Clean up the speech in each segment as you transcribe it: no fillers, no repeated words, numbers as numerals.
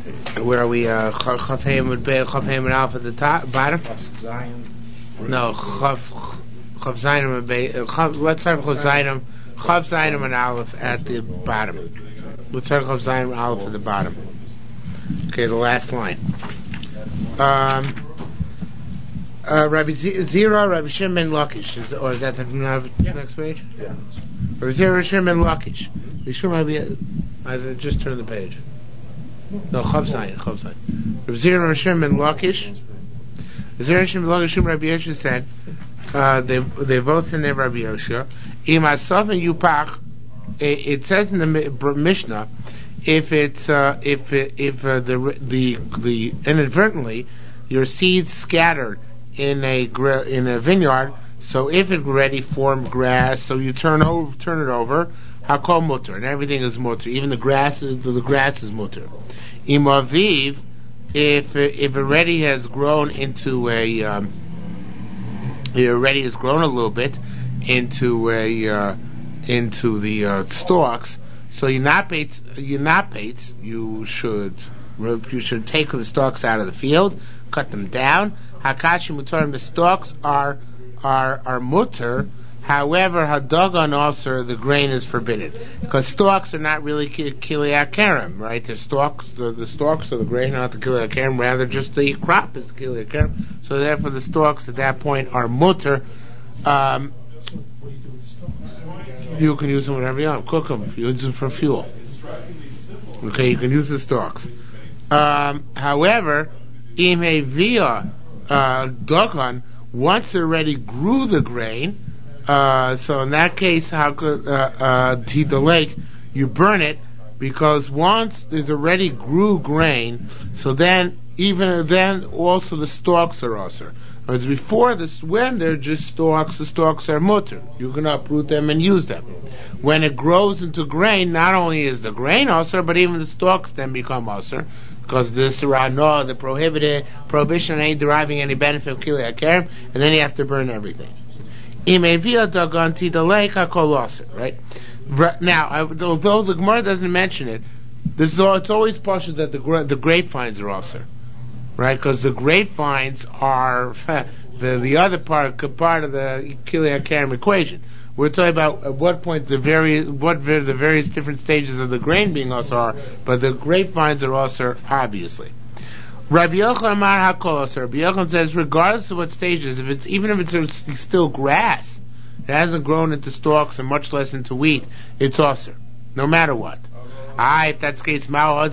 Where are we? Chav Heim would be Chav Heim and Alpha at the top, bottom. No, Chav Zayin would be. Let's start with Chav Zayin and Aleph at the bottom. Let's start with Chav Zayin and Aleph at the bottom. Okay, the last line. Rabbi Zira, Rabbi Shimon Lakish, or is that the next page? Yeah. Rabbi Zira, Shimon Lakish. You sure might be. I just turned the page. No, Chav Zayin. Rabbi Zira, Rabbi Shimon Lakish. Zira, Shimon Lakish, Rabbi Yosha said, they both in their Rabbi Yosha. Imasav and Yupach. It says in the Mishnah, if the inadvertently your seeds scattered in a vineyard, so if it already formed grass, so you turn it over, hakol mutter, and everything is mutter, even the grass is mutter. Imaviv, if it already has grown into a little bit into the stalks, so you should take the stalks out of the field, cut them down. Hakashi mutarim, the stalks are mutter. However, hadagan also, the grain is forbidden, because stalks are not really kilei akarim, right? The stalks of the grain are not the kilei akarim, rather just the crop is the kilei akarim. So therefore, the stalks at that point are mutter. You can use them whatever you want. Cook them. Use them for fuel. Okay, you can use the stalks. However, ime via dogan, once it already grew the grain, so in that case, how could the lake, you burn it, because once it already grew grain, so then also the stalks are also. Whereas before this, when they're just stalks, the stalks are mutter. You can uproot them and use them. When it grows into grain, not only is the grain also, but even the stalks then become also, because this no, the prohibition ain't deriving any benefit of kilei akarim, and then you have to burn everything. Right? Now, although the Gemara doesn't mention it, it's always partial that the grapevines are also. Right, because the grapevines are the other part of the kilei akarim equation. We're talking about at what point the various different stages of the grain being also are, but the grapevines are also obviously. Rabbi Yochanan Amar Hakol also. Rabbi Yochanan says, regardless of what stages, even if it's still grass, it hasn't grown into stalks and much less into wheat, it's also, no matter what. If that's the case, so why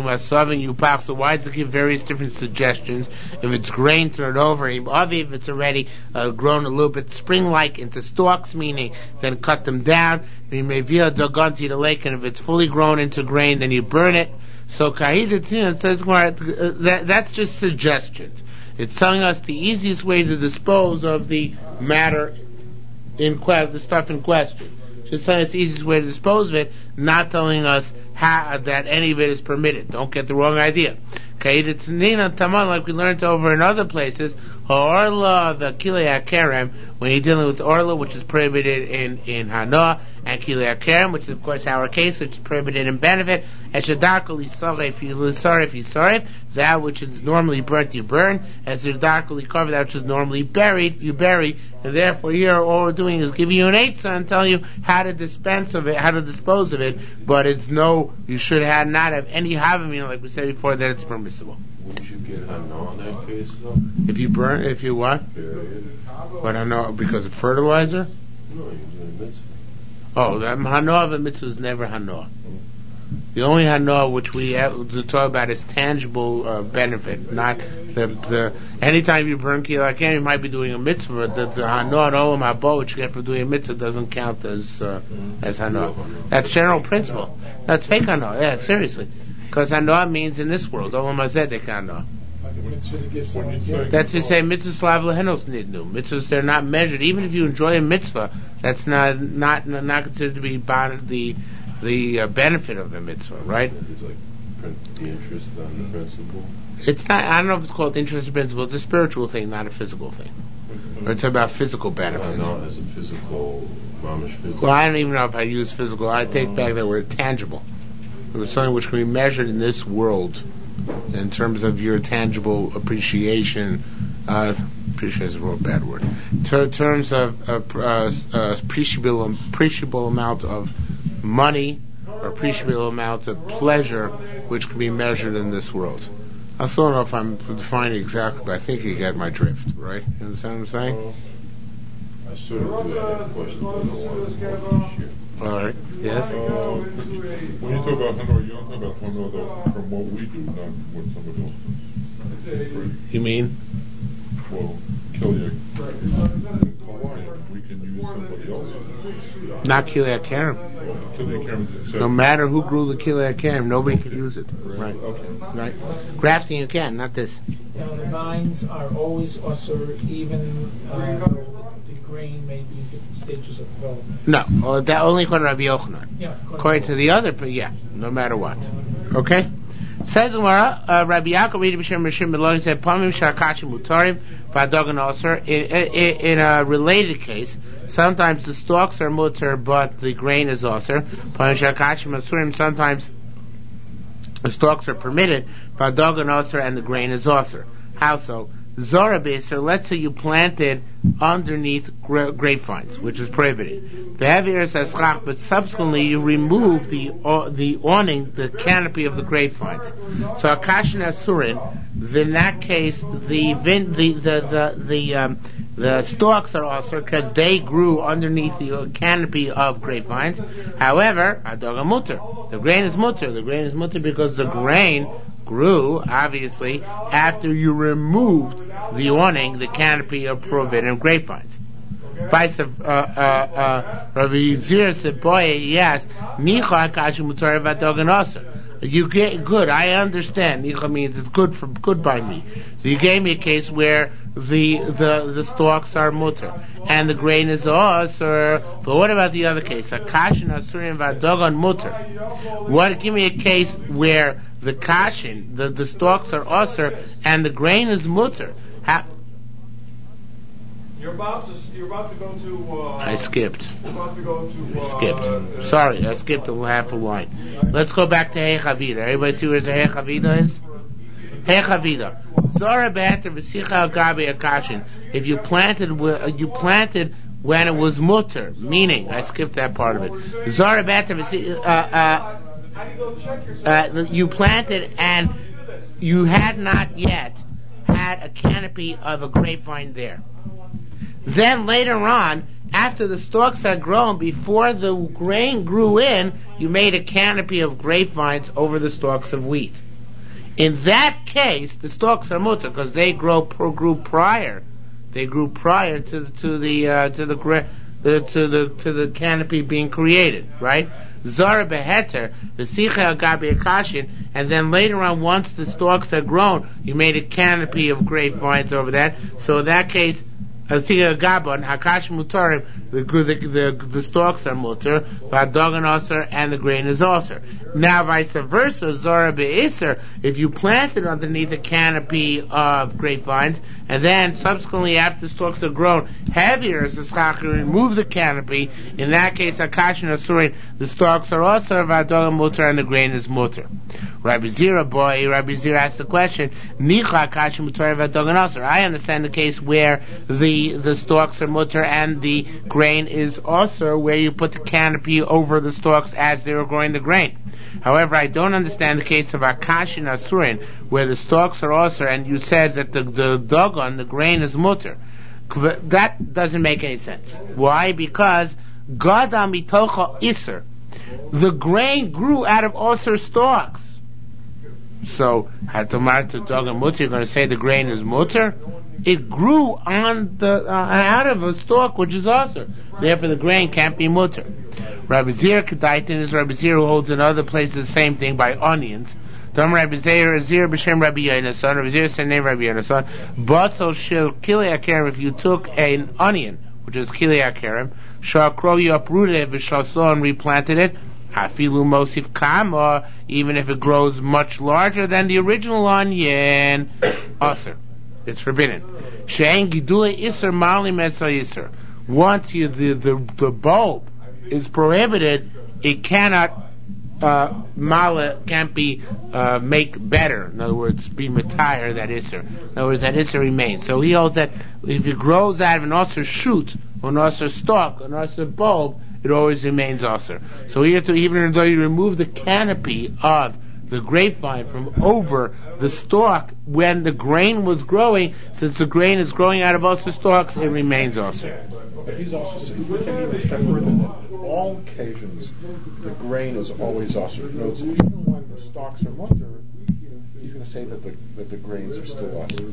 does it give various different suggestions? If it's grain, turn it over. If it's already grown a little bit spring-like into stalks, meaning then cut them down. You may via daganti the lake, and if it's fully grown into grain, then you burn it. So Kahida says that's just suggestions. It's telling us the easiest way to dispose of the matter the stuff in question. Just telling us the easiest way to dispose of it, not telling us that any of it is permitted. Don't get the wrong idea. Okay, the Tanina Taman, like we learned over in other places, Orla, the Kilei Akarem, when you're dealing with Orla, which is prohibited in Hana, and Kilei Akarem, which is of course our case, which is prohibited in benefit, and Shadakal Yisaref, that which is normally burnt, you burn, as Shadakal Yisaref, that which is normally buried, you bury, and therefore here all we're doing is giving you an eitzah and telling you how to dispose of it, but you should not have any havamina, like we said before, that it's permissible. Wouldn't you get hana in that case though? If you what? But hana because of fertilizer? No, you're doing mitzvah. Oh, the hana of a mitzvah is never hana. The only hana which we have to talk about is tangible benefit, not the anytime you burn kilei akarim, you might be doing a mitzvah. The hana and olam haba which you get for doing a mitzvah doesn't count as hana. That's general principle. That's fake hana. Yeah, seriously, because hana means in this world olam hazedek hana. That's to say, mitzvahs slav lehenos nidnu. Mitzvahs, they're not measured. Even if you enjoy a mitzvah, that's not considered to be the benefit of the mitzvah, right? It's like the interest on the principle. It's not. I don't know if it's called interest in principle. It's a spiritual thing, not a physical thing. Or it's about physical benefits. No, it's a physical, mamish physical. Well, I don't even know if I use physical. I take back that word tangible. It was something which can be measured in this world in terms of your tangible appreciation. Appreciation is a real bad word. In terms of appreciable amount of money or appreciable amount of pleasure, which can be measured in this world. I still don't know if I'm defining exactly, but I think you get my drift, right? You understand what I'm saying? I sort of do have a question, but I don't want to share. All right. Yes. When you talk about Hanoi, you don't talk about Hanoi from what we do, not what somebody else does. Right? You mean? Well, Kiliak, Hawaiian, we can use somebody else's. Not Kiliak Karim. Kiliak Karim. No matter who grew the Kiliak Karim, nobody can use it. Right. Okay. Right. Grafting you can, not this. Now the vines are always usher, even though the grain may be in different stages of development. No, that only according to Rabbi Yochanan. Yeah, According to the other, but yeah, no matter what. Okay? Says Gemara, Rabbi Yaakov B'Shem Rishim Beloni said, Pamim Shakachim Mutarim V'Adogan Oser. In a related case, sometimes the stalks are mutar, but the grain is oser. Pamim Shakachim Asurim. Sometimes the stalks are permitted, V'Adogan Oser, and the grain is oser. How so? Zora B'Isr, let's say you planted underneath grapevines, which is prohibited. The heavier says chach, but subsequently you remove the awning, the canopy of the grapevines. So Akashin Asurin, in that case, the stalks are also because they grew underneath the canopy of grapevines. However, Adoga Mutter, the grain is mutter. The grain is mutter because the grain grew, obviously, after you removed the awning, the canopy of forbidden grapevines. Vice Rabbi Zira said, boy, yes, Nicha Akashi Mutar V'Adogan Oser. You get good, I understand. Nicha means it's good by me. So you gave me a case where the stalks are mutar and the grain is oser. But what about the other case? Akashin Asurim V'Adogan Mutar. Give me a case where the kashin, the stalks are oser and the grain is mutar. You're about to go to. I skipped. You're about to go to. I skipped. Sorry, I skipped a half a line. Let's go back to Hey Chavida. Everybody see where the Hey Chavida is? Hey Chavida. Zora be'eter v'sicha al gabi akashin. If you planted when it was mutter, meaning I skipped that part of it. Zora be'eter you planted and you had not yet had a canopy of a grapevine there. Then later on, after the stalks had grown, before the grain grew in, you made a canopy of grapevines over the stalks of wheat. In that case, the stalks are mutter because they grew prior. They grew prior to the canopy being created, right? Zara beheter, the sicha al gabi akashin, and then later on, once the stalks had grown, you made a canopy of grapevines over that. So in that case, sicha al gabon, hakash mutarim, the stalks are mutar, v'adogan oser, and the grain is oser. Now, vice versa, zara be'iser, if you planted underneath a canopy of grapevines, and then subsequently after the stalks are grown, heavier as the schach, you remove the canopy, in that case, hakash and asurin, the stalks are oser, v'adogan mutar, and the grain is mutar. Rabbi Zira asked the question, Nicha hakash mutar v'adogan oser. I understand the case where the stalks are mutar and the grain is also where you put the canopy over the stalks as they were growing the grain. However, I don't understand the case of Akash and Asurin, where the stalks are also, and you said that the dogon, the grain, is mutar. That doesn't make any sense. Why? Because Gada mitocha iser. The grain grew out of oser stalks. So, Hatomar to dogon mutar, you're going to say the grain is mutar? It grew on out of a stalk which is oser. Therefore, the grain can't be mutar. Rabbi Zir Kedaitin is Rabbi Zir who holds in other places the same thing by onions. Dom Rabbi Zir b'shem Rabbi Yonason. Rabbi Zir said name Rabbi Yonason. Batzol shel kilei akarim. If you took an onion, which is kilei akarim, shakro you uprooted it, v'shalso and replanted it. Hafilu mosif kama, even if it grows much larger than the original onion, aser. It's forbidden. She'en gidulei iser mali mesal iser. Once the bulb is prohibited, it cannot mala can't be make better. In other words, be matire that isser. In other words, that isser remains. So he holds that if it grows out of an osir shoot, or an osir stalk, or an osir bulb, it always remains osir. So here too, even though you remove the canopy of the grapevine from over the stalk when the grain was growing, since the grain is growing out of osir stalks, it remains osir. But he's also saying, we can even step further than that. In all occasions, the grain is always osir. Even when the stalks are mutter, he's going to say that the grains are still osir.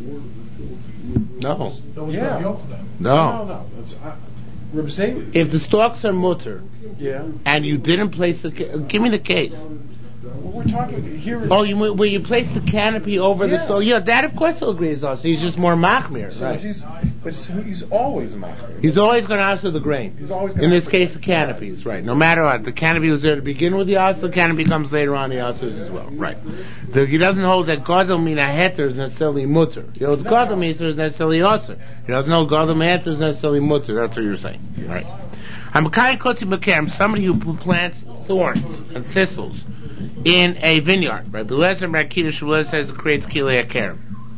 No. No. If the stalks are mutter, Yeah. and you didn't place the, give me the case. Well, we're talking here. Oh, where you place the canopy over the stalk? Yeah, that of course he'll agree is also. He's just more machmir. So Right. he's always machmir. He's always going to answer the grain. He's always gonna In this answer case, the canopies, right? No matter what, the canopy was there to begin with the answer. The canopy comes later on the answers as well, right? He doesn't hold that gadol min haheter is necessarily mutter. He holds gadol min haheter is necessarily osir. He doesn't know gadol min haheter is necessarily mutter. That's what you're saying, right? I'm a kind kotzi b'kerem, somebody who plants thorns and thistles in a vineyard. Right? B'lezer Merkida Shabbat says it creates kilei kerem.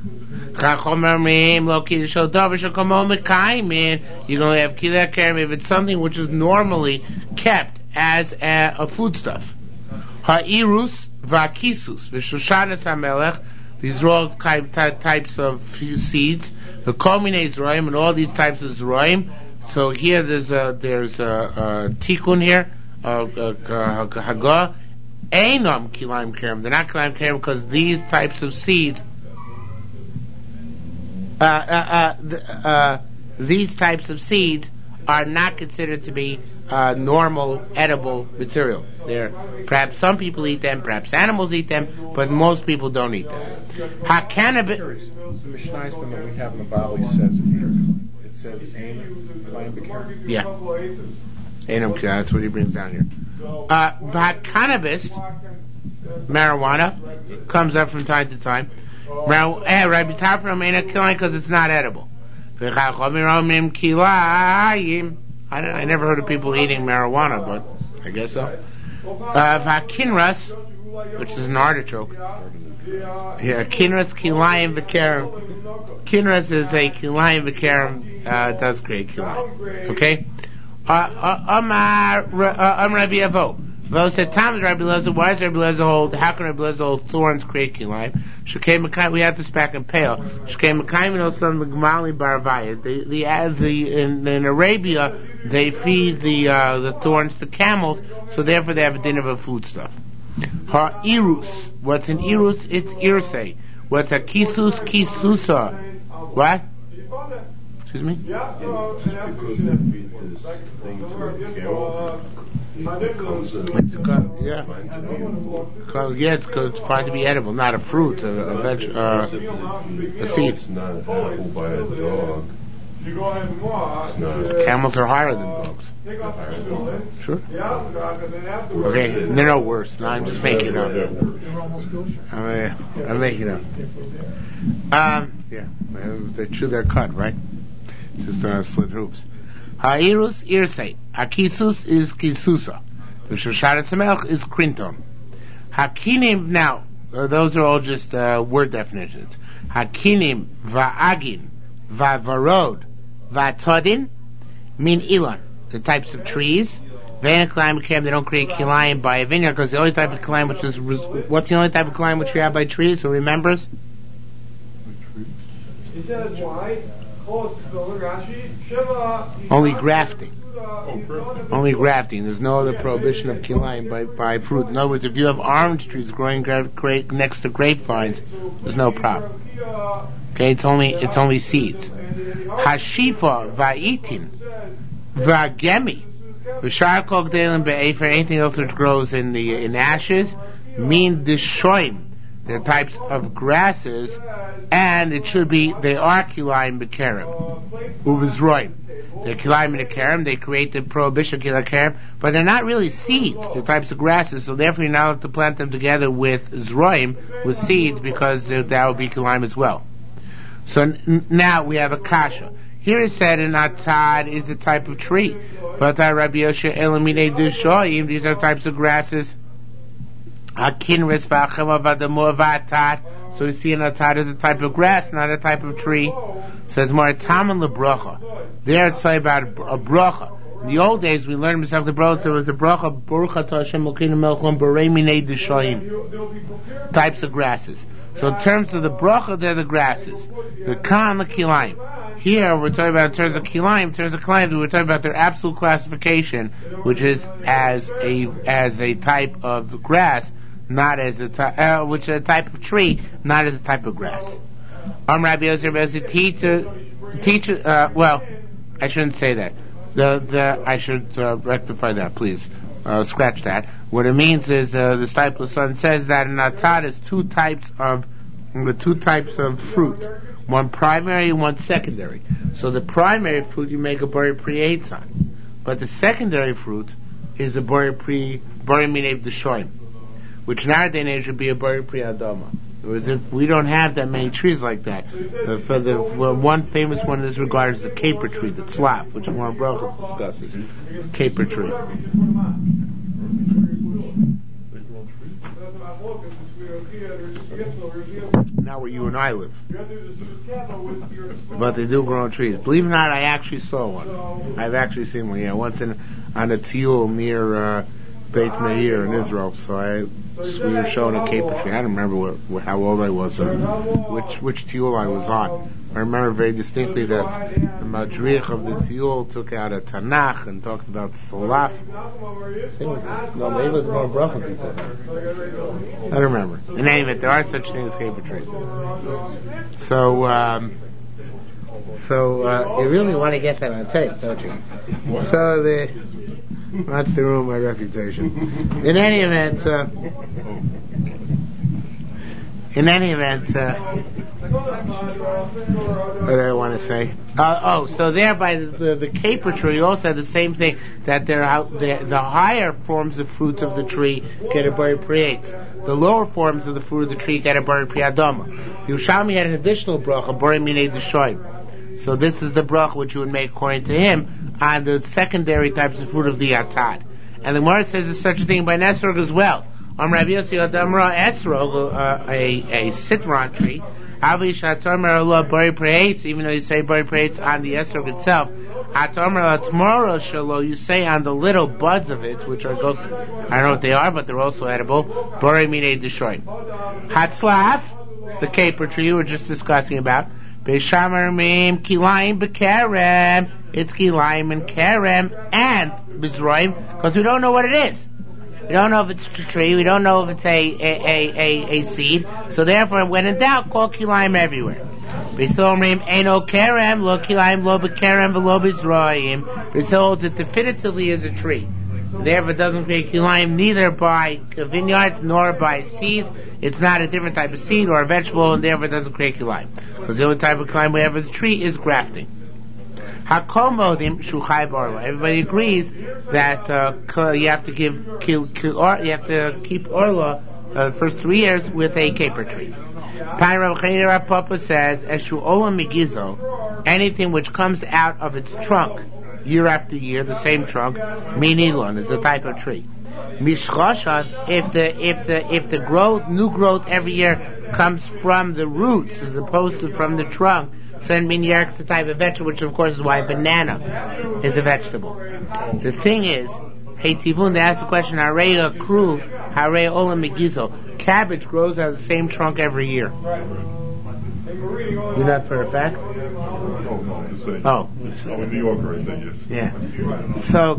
You're going to have kilei kerem if it's something which is normally kept as a foodstuff. Ha'irus va'kisus v'shoshanas ha'melech. These are all types of seeds. The kolminei zroim and all these types of zroim. So here there's a tikkun here, haga, einam kilaim kerem. They're not kilaim kerem because these types of seeds, these types of seeds are not considered to be normal edible material. Perhaps some people eat them, perhaps animals eat them, but most people don't eat them. The Mishnah that we have in the Bali says here. It says einam kilaim b'kerem. Yeah. Einam, that's what he brings down here. Cannabis, marijuana, comes up from time to time. Rabbi Tafram ain't killing because it's not edible. I never heard of people eating marijuana, but I guess so. Kinras, which is an artichoke. Yeah, kinras kilayim v'kerem. Kinras is a kilayim v'kerem. Does create kilayim. Okay. Amar Rabbi Avo. Avo said, "Tom is Rabbi Lezer. Why does Rabbi Lezer hold? How can Rabbi Lezer hold thorns create kilayim? Shekei Mekayim. We have this back in Pale. Shekei Mekayim and also the Gemali Baravaya. In Arabia, they feed the thorns to camels, so therefore they have a din of a foodstuff. Ha irus. What's an irus? It's irsei. What's a kisus? Kisusa. What? Excuse me? Yeah. It's fine to be edible, not a fruit, a seed. It's not an apple by a dog. Camels are higher than dogs. Sure. Okay, they're no worse. No, I'm just making it up. I'm making it up. Yeah, they chew their cut, right? Just slit hoops. Ha'irus irsei. Hakisus is kisusa. The shoshanas hamelech is krinton. Hakinim, now, those are all just word definitions. Hakinim va'agin va'varod va'todin mean ilan, the types of trees. They don't create kilayim by a vineyard because the only type of kilayim which is, what's the only type of kilayim which you have by trees? Who remembers? He says why? Only grafting. Only grafting. There's no other prohibition of kilayim by fruit. In other words, if you have orange trees growing next to grapevines, there's no problem. Okay, it's only seeds. Hashifa va'itin va'gemi v'shar kol g'delim be'efer, anything else which grows in ashes, mean deshoim. They're types of grasses, and it should be, they are kilayim b'kerem. Uvizroim. They're kilayim b'kerem, they create the prohibition of kilayim b'kerem, but they're not really seeds. They're types of grasses, so therefore you're not allowed to plant them together with zroim, with seeds, because that would be kilayim as well. So now we have a kasha. Here it said an atad is a type of tree. But Rabbi Yoshe Elamine Dushoim, these are types of grasses. Hakinris v'achema v'adamur v'atat. So we see an atat is a type of grass, not a type of tree. It says more taman lebracha. There it's say about a bracha. In the old days, we learned Masech the Bros. There was a bracha Baruch Atah Hashem Elokeinu Melech Haolam Borei Minei D'Shoim. Types of grasses. So in terms of the bracha, they're the grasses. The kan, the kilayim. Here we're talking about in terms of kilayim. In terms of kilayim, we're talking about their absolute classification, which is as a type of grass, not as a which is a type of tree, not as a type of grass. Rabbi Yosef teacher. Well, I shouldn't say that. I should rectify that, please. Scratch that. What it means is the disciple son says that an atat is two types of fruit, one primary and one secondary. So the primary fruit you make a bari prietz on, but the secondary fruit is a bari minei d'shoim, which nowadays would be a bari pri adama. We don't have that many trees like that. One famous one in this regard is the caper tree, the tzlaf, which Gemara Brachos discusses. Caper tree. Now where you and I live. But they do grow on trees. Believe it or not, I actually saw one. I've actually seen one, once on a tiul near Beit Meir in Israel. So we were shown a caper tree. I don't remember how old I was or which tiul I was on. I remember very distinctly that the madrich of the tiul took out a Tanakh and talked about Salaf. Maybe it was more bracha before. I don't remember. In any event, there are such things as caper trees. So you really want to get that on tape, don't you? So that's to ruin my reputation. In any event, what do I want to say? So there by the caper tree also had the same thing, that the higher forms of fruit of the tree get a bari prietz. The lower forms of the fruit of the tree get a bari pri adama. Yerushalmi had an additional bracha, bari minei d'shoim. So this is the bracha which you would make according to him on the secondary types of fruit of the atad. And the Gemara says there's such a thing by Nesrog as well. Rabbi Yossi Adamra Esrog, a citron tree. Avi Shatomar Allah Bari Preitz, even though you say Bari Preitz on the Esrog itself. Atomar Tomorrow Shalo, you say on the little buds of it, which are I don't know what they are, but they're also edible. Bari Minei D'Shoim. Hatzlaf, the caper tree we were just discussing about. Beishamar Mim Kilayim Bekarem. It's Kilayim and Karem and Bizroim, because we don't know what it is. We don't know if it's a tree. We don't know if it's a seed. So therefore, when in doubt, call Kilayim everywhere. Beisomrim Eino Karem Lo Kilayim Lo Bekarem V'Lo Bizroim. Beisol it definitively is a tree. Therefore, it doesn't create Kilayim neither by vineyards nor by seed. It's not a different type of seed or a vegetable, and therefore it doesn't create Kilayim. Because the only type of Kilayim we have as a tree is grafting. Everybody agrees that you have to keep orla the first 3 years with a caper tree. Papa says, anything which comes out of its trunk year after year, the same trunk, minilon is a type of tree. Mishchashas, if the new growth every year comes from the roots as opposed to from the trunk, so in Minyak it's a type of vegetable, which of course is why banana is a vegetable. The thing is, hey Tivun, they asked the question, Hareya Kruv, Hareya Olam Megizo. Cabbage grows out of the same trunk every year. You know for a fact? No, I'm just saying. Oh. I'm a New Yorker, I say yes. Yeah. So,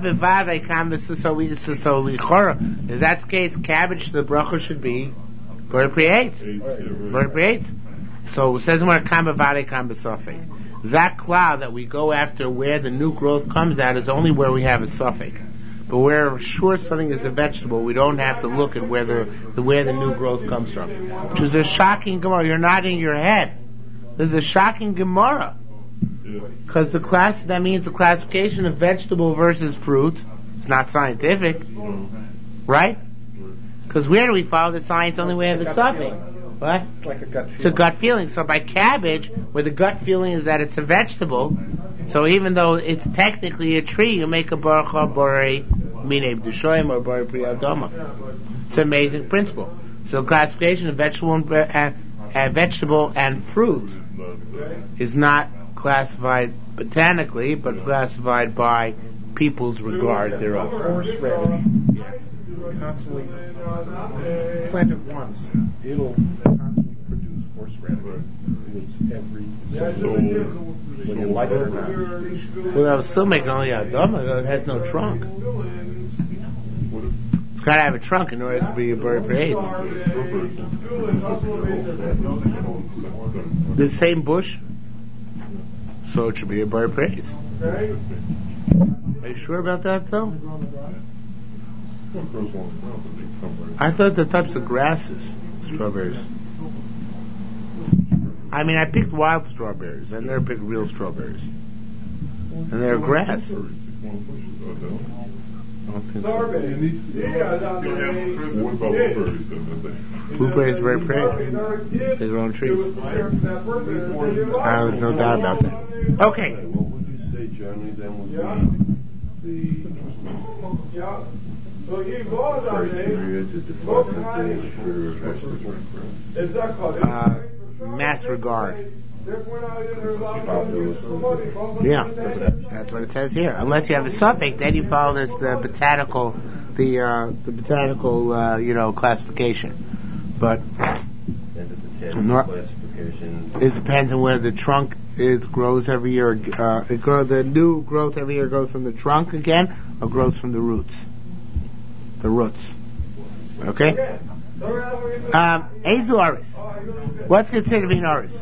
lichora, in that case, cabbage, the bracha should be Bari Prietz. Bari Prietz. So it says more kam bevade kam besafek. That cloud that we go after where the new growth comes out is only where we have a suffix. But we're sure something is a vegetable, we don't have to look at where the new growth comes from. Which is a shocking Gemara. You're nodding your head. This is a shocking Gemara. Because that means the classification of vegetable versus fruit. It's not scientific. Right? Because where do we follow the science? Only we have a suffix. What? It's like a gut feeling. It's a gut feeling. So by cabbage, where the gut feeling is that it's a vegetable, so even though it's technically a tree, you make a bari minei d'shoim or bari pri adama. It's an amazing principle. So classification of vegetable and fruit is not classified botanically, but classified by people's regard thereof. Horseradish. Yes. Constantly plant it once, it'll constantly produce horseradish. It's every single year, whether you like it or not. Well, I was still making only a dome. It has no trunk. It's got to have a trunk in order to be a bird for AIDS. The same bush, so it should be a bird for AIDS. Are you sure about that, though? I thought the types of grasses, strawberries. I mean, I picked wild strawberries. I never picked real strawberries. And they're grass. I don't think so. Blueberries are very pretty. They grow on trees. There's no doubt about that. Okay. What would you say generally then would be the criteria to define something for vegetable? Mass regard. Yeah, that's what it says here. Unless you have a suffix, then you follow the botanical, classification. But it depends on where the trunk grows every year. The new growth every year goes from the trunk again, or grows from the roots. The roots. Okay. Azoris. What's considered to be an oris?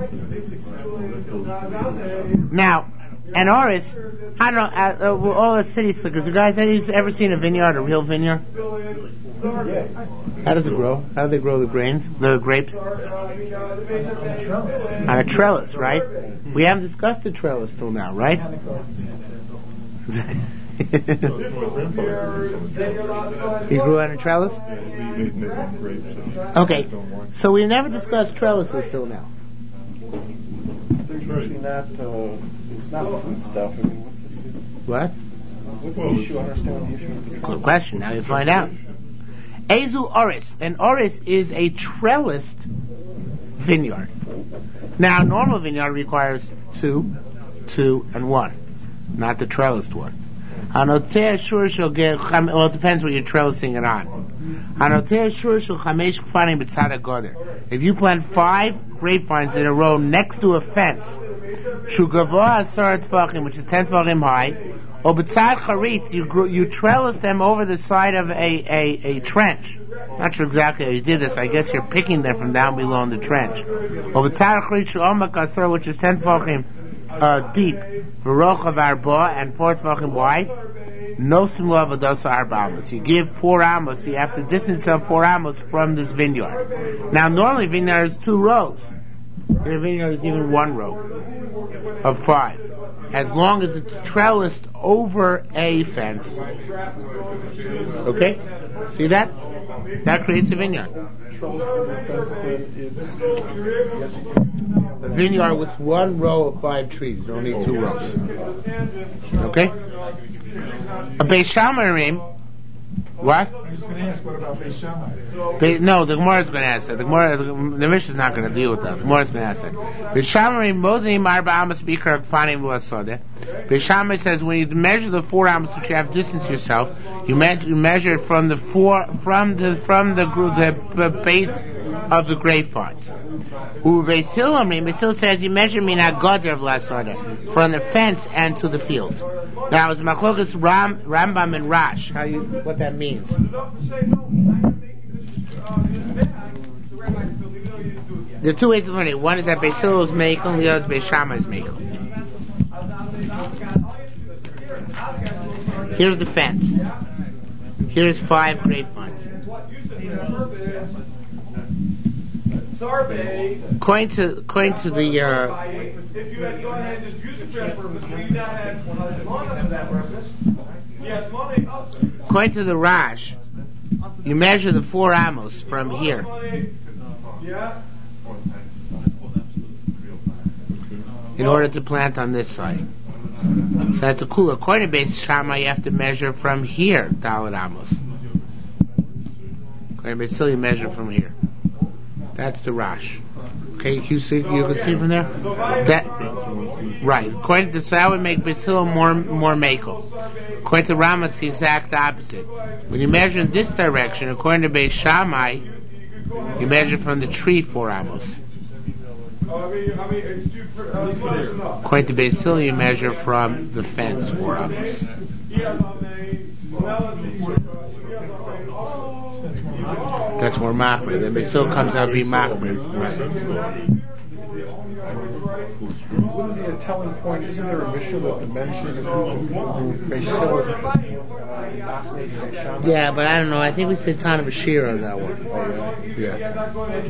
Now, an oris, I don't know, all the city slickers. You guys, have you ever seen a vineyard, a real vineyard? How does it grow? How do they grow the grains, the grapes? On a trellis, right? We haven't discussed the trellis till now, right? He grew on a trellis? Okay, so we never discussed trellises till now. They're usually not, it's not food stuff. I mean, what's the What? What's the issue? I understand the issue. Good question. Now you find out. Ezu oris. An oris is a trellised vineyard. Now, a normal vineyard requires 2, and 1. Not the trellised one. Well, it depends what you're trellising it on. If you plant 5 grapevines in a row next to a fence, which is 10 tefachim high, you trellis them over the side of a trench. Not sure exactly how you did this. I guess you're picking them from down below in the trench. Which is 10 tefachim deep, and 4 tefachim wide. No simla v'dasa arba amos. You give 4 amos. You have to distance yourself 4 amos from this vineyard. Now, normally vineyard is 2 rows. Your vineyard is even 1 row of 5, as long as it's trellised over a fence. Okay, see that? That creates a vineyard. A vineyard with 1 row of 5 trees. You don't need 2 rows. Okay? A Beis Shammai. What? I was going to ask, what about Beis Shammai? No, the Gemara is going to ask that. The Mishnah is not going to deal with that. The Gemara is going to ask that. Beis Shammai modim arba amos bikar kfanim v'lasodeh. Beis Shammai says when you measure the 4 amos which you have to distance yourself, you measure it from the base of the grapevines. Beis Hillel says you measure mina goder v'lasodeh, from the fence and to the field. Now, it's Machlokas Rambam and Rash. What that means? There are 2 ways of learning. One is that Beis Hillel is Meikel, and the other is Beis Shammai is Meikel. Here's the fence. Here's 5 grapevines. According to the if you had gone ahead and just used it for that purpose, would you not have money for that purpose? Yes, money also. According to the Rash, you measure the 4 amos from here. Yeah. In order to plant on this side. So that's a cool. According to Beis Shammai, you have to measure from here, Dalet amos. Okay, Beis you measure from here. That's the Rash. Okay, you can see from there? That, right. According to so that would make Beis more makel. According to Rama, it's the exact opposite. When you measure in this direction, according to Beis Shammai, you measure from the tree 4 amos. According to Beis Hillel, you measure from the fence 4 amos. That's more machmir. Then Beis Hillel comes out being machmir. Right. Wouldn't be a telling point? Isn't there a mission that mentions Beis Hillel as a yeah, but I don't know. I think we said Tana Bashir on that one. Yeah.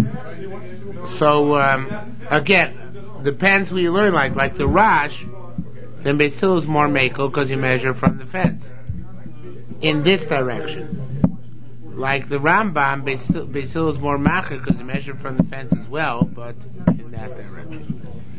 So again, depends what you learn. Like the Rash, then Beis Hillel is more makel because you measure from the fence in this direction. Like the Rambam, Beis Hillel is more macher because you measure from the fence as well, but in that direction.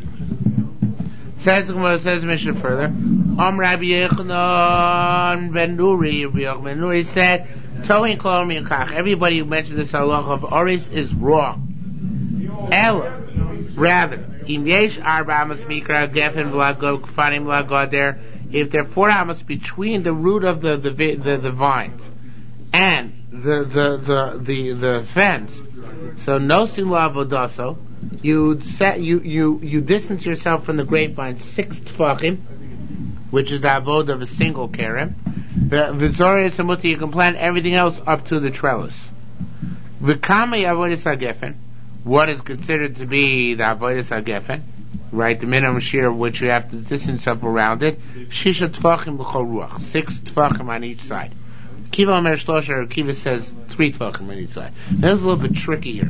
Says Mishnah further. Rabbi Yochanan ben Nuri said, "Toin kol minkach." Everybody who mentioned this halacha of Oris is wrong. Ella, rather, im yesh arba amos mikra gefen v'lagod kfanim v'lagod there. If there are 4 amos between the root of the vines and the fence, so nosin la'avodaso, you distance yourself from the grapevine 6 tefachim, which is the avod of a single kerem. V'zorei samuti, you can plant everything else up to the trellis. V'kama avodas hagefen, what is considered to be the avodas hagefen, right? The minimum shear of which you have to distance yourself around it. Shisha tefachim l'chol ruach, 6 tefachim on each side. Kiva Omer Shlosha, Kiva says 3 tefachim on each side. That's a little bit tricky here.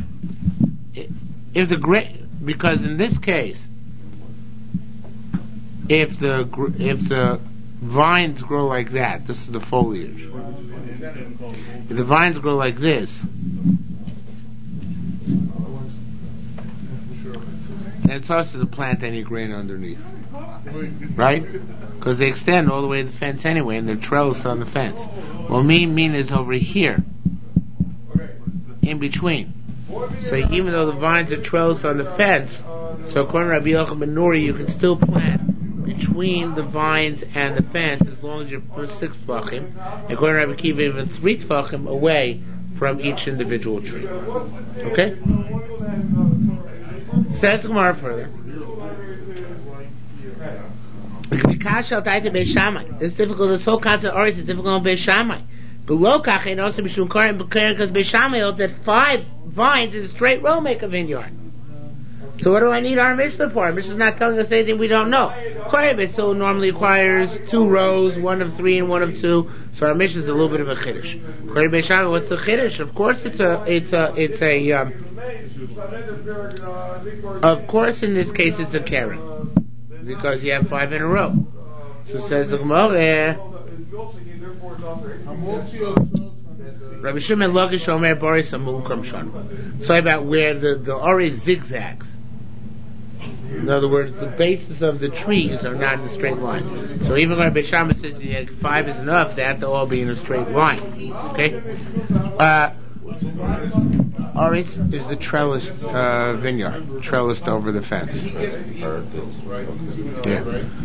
Because in this case, if the vines grow like that, this is the foliage. If the vines grow like this, then it's also to plant any grain underneath, right? Because they extend all the way to the fence anyway, and they're trellised on the fence. Well, mean is over here, in between. So even though the vines are trellised on the fence, so according to Rabbi Yochanan ben Nuri, you can still plant between the vines and the fence as long as you're 6 tefachim. And according to Rabbi Kiva, even 3 tefachim away from each individual tree. Okay? Says the Gemara further. It's difficult. This whole concept of Oris is difficult on Beis Shammai. Below Kach and also Mishum Koren because Beis Shammai holds that 5 vines in a straight row make a vineyard. So what do I need our Mishnah for? Our Mishnah is not telling us anything we don't know. Koren Beis Hillel normally requires 2 rows, 1 of 3 and 1 of 2. So our Mishnah is a little bit of a chiddush. Koren Beis Shammai, what's the chiddush? Of course of course in this case it's a Karen. Because you have 5 in a row. So says the Gemara, Rabbi Shimon Lakish Omer Boris Amukram Shan. So about where the Ori zigzags. In other words, the bases of the trees are not in a straight line. So even when Rabbi Shammai says 5 is enough, they have to all be in a straight line. Okay? Oris is the trellised vineyard, trellised over the fence. Yeah.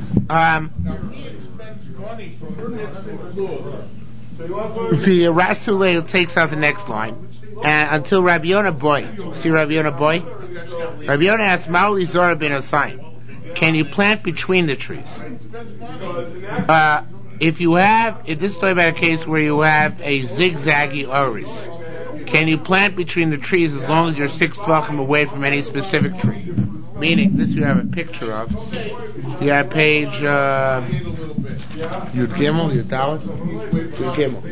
The Rasulei takes out the next line, and until Rabbi Yonah Boy. See Rabbi Yonah Boy? Rabbi Yonah asks, Ma'uli Zora bin Asayim, can you plant between the trees? If this is talking about a case where you have a zigzaggy Oris, can you plant between the trees as long as you're 6 tefachim away from any specific tree? Meaning, this you have a picture of. You have page Yud Gimel, Yud Dalet, Yud Gimel.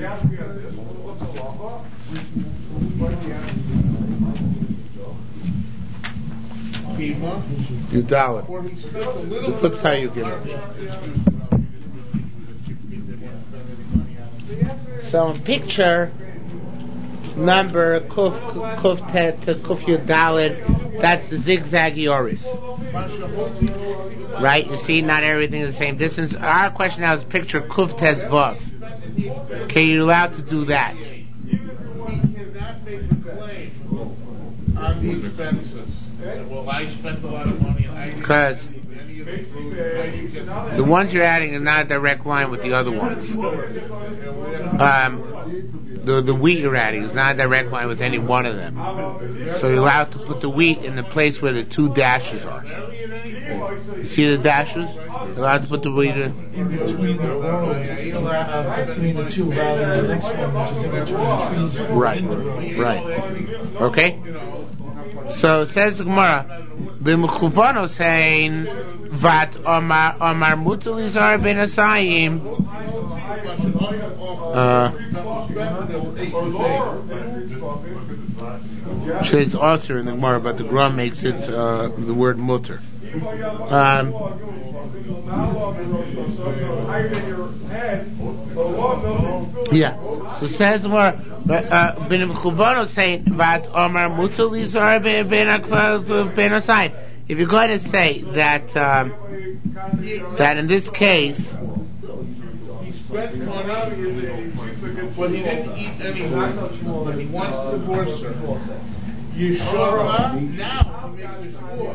Yud Dalet. The flip side Yud Gimel. So in picture number Kuf Tet to Kuf Yud Dalet, that's the zigzaggy Oris. Right? You see, not everything is the same distance. Our question now is picture Kuf Tes Vav. Okay, you're allowed to do that. on the expenses. Well, I spent a lot of money and I because the ones you're adding are not a direct line with the other ones. The wheat you're adding is not a direct line with any one of them. So you're allowed to put the wheat in the place where the two dashes are. You see the dashes? You're allowed to put the wheat in between the rows, between the two, rather than the next one, which is in between the trees. Right. Okay? So it says the Gemara, B'mechuvano saying, Vat Omar Mutalizar ben Asayim. Says also in the Gemara, but the Gemara makes it the word mutter. Yeah. So says the Gemara, Ben Chuvano saying that Omar Mutalizar ben Asayim. If you're going to say that that in this case. But he didn't eat anyway. But he wants to divorce her. Yeshua, now he makes a shvua.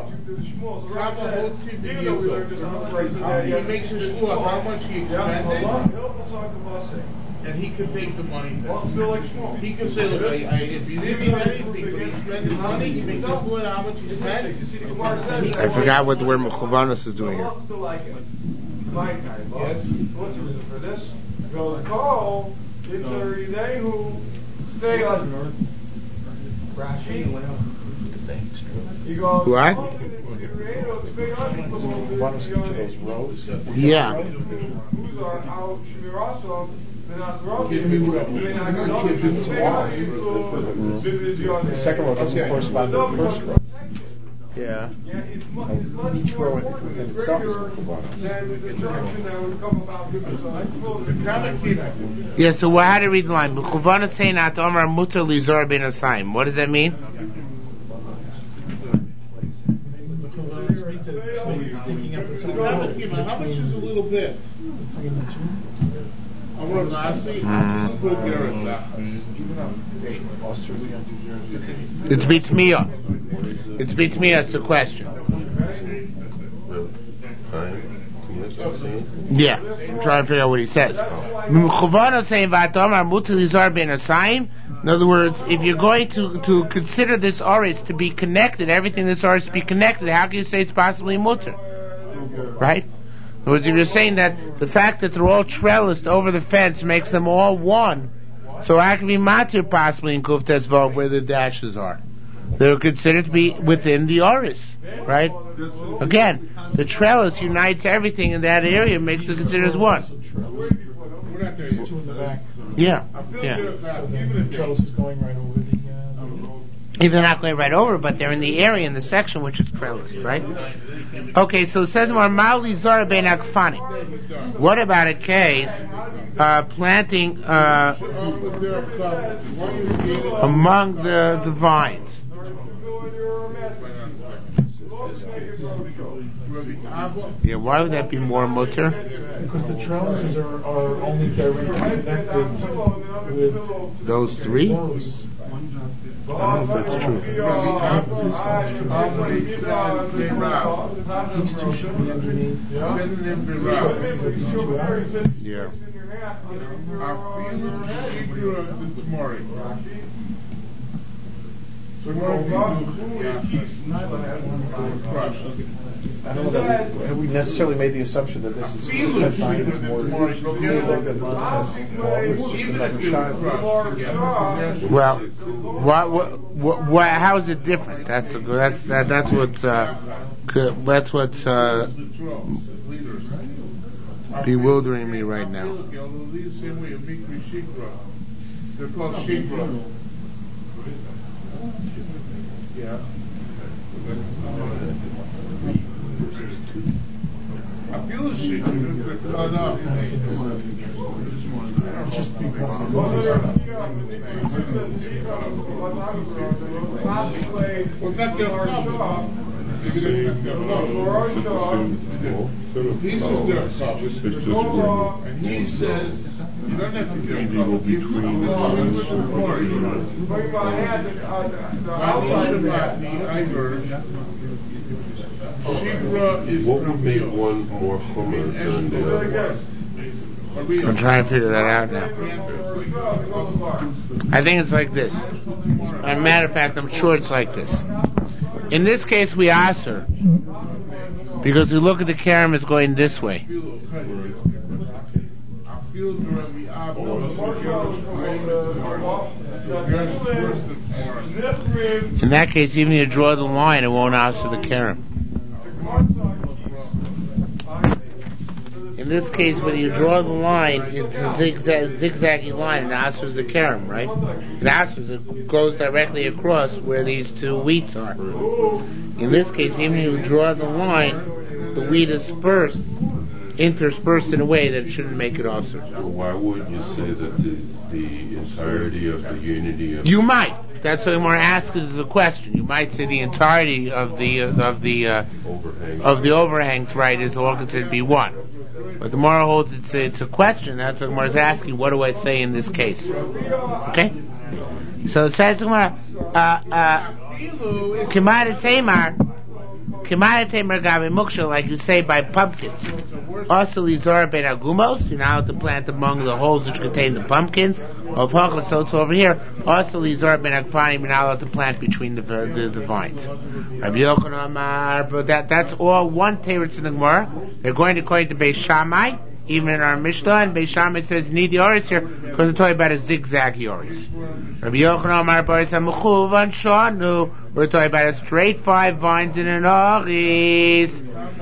He makes a shvua. How much he expended, and he could take the money. He could say, look, if he didn't eat anything, but he spent his money, he makes a shvua. How much he spent? I forgot what the word mechuvanos is doing here. Yes. For this, goes call. It's already they who stay on Rashi. What? One of each of those rows. Yeah. The second row doesn't correspond to the first row. Yeah. Each row in itself is Yeah, so how do you read the line? Mechuvana saying at Omar Mutar Lizar ben Asayim. What does that mean? How much is a little bit? It's bitmiyah. It's bitmiyah. It's a question. Yeah, I'm trying to figure out what he says. In other words, if you're going to consider this oris to be connected, everything this oris to be connected, how can you say it's possibly mutter? Right? In other words, if you're saying that the fact that they're all trellised over the fence makes them all one, so how can be matir possibly in Kuf Tesvav where the dashes are? They're considered to be within the oris, right? Again, the trellis unites everything in that area, makes it considered as one. Yeah. So the trellis is going right over the. If they're not going right over, but they're in the area, in the section which is trellis, right? Okay, so it says more Mauli Zara Ben Akfani. What about a case planting among the vines? Yeah, why would that be more mutter? Because the trellises are only directly connected with those three. Those. I don't know if that's true. These two should be underneath. Yeah. I don't know that have we necessarily made the assumption that this is confined to more well, how is it different? That's what's bewildering me right now. They're called shikra. Yeah. I feel a shikra. They're cut up. Just because of Well, not their problem. Maybe that's not their problem. This is their problem. And he says You don't have to Maybe it will be between the lines of the What would make one more chomer than the other? I'm trying to figure that out now. I think it's like this. As a matter of fact, I'm sure it's like this. In this case, we aser because we look at the karam as going this way. In that case, even if you draw the line, it won't aser the karam. In this case, when you draw the line, it's a zigzaggy line, and asers the karam, right? It asers, it goes directly across where these two wheats are. In this case, even if you draw the line, the wheat is interspersed in a way that it shouldn't make it aser. Well, why wouldn't you say that the entirety of the unity of... You might. That's what we're asking the question. You might say the entirety of the overhangs, right, is all considered to be one. But the Gemara holds it's a question. That's what the Gemara is asking. What do I say in this case? Okay? So it says the Gemara, Kimada Tamar Gabi Muksha, like you say, by pumpkins. Also, Lizor Ben Agumos, you're not allowed to plant among the holes which contain the pumpkins. Of Hachas, so it's over here. Also, Lizor Ben Agfanim, you're not allowed to plant between the vines. Rabbi Yochanan Amar, but that's all one teretz in the Gemara. They're going according to Beis Shammai, even in our Mishnah, and Beis Shammai says need the oris here because it's talking about a zigzag oris. Rabbi Yochanan Amar Baris HaMechuvan Shanu, we're talking about a straight 5 vines in an oris.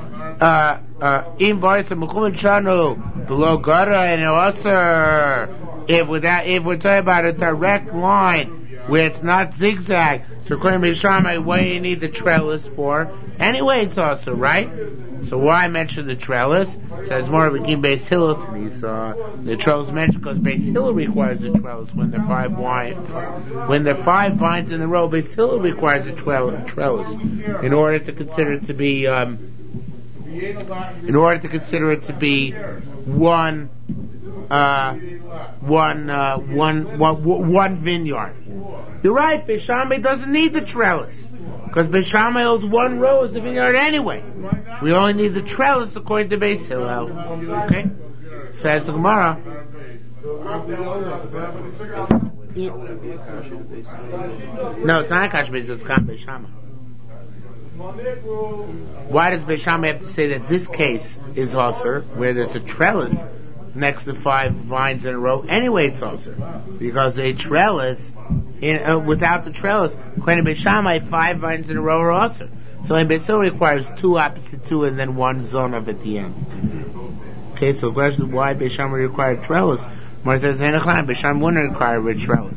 In Baris HaMechuvan Shanu, below Gara and Osir. If we're talking about a direct line where it's not zigzag, so according to Beis Shammai, what do you need the trellis for? Anyway, it's also right. So why mention the trellis? It says more of a Gim Beis Hillel to me. So the trellis mentioned because Beis Hillel requires a trellis when there are 5 vines in a row. Beis Hillel requires a trellis in order to consider it to be one vineyard. You're right, Beis Shammai doesn't need the trellis because Beis Shammai holds 1 row as the vineyard anyway. We only need the trellis according to Beis Hillel. Okay? Says the Gemara. No, it's not Akash Beis, it's Beis Shammai. Why does Beis Shammai have to say that this case is also where there's a trellis next to 5 vines in a row? Anyway, it's also because a trellis, without the trellis, according to Beis Shammai, 5 vines in a row are also. So in Beis Hillel requires 2 opposite 2 and then 1 zone of at the end. Okay, so the question is why Beis Shammai required trellis. Mar says Beis Shammai wouldn't require a trellis.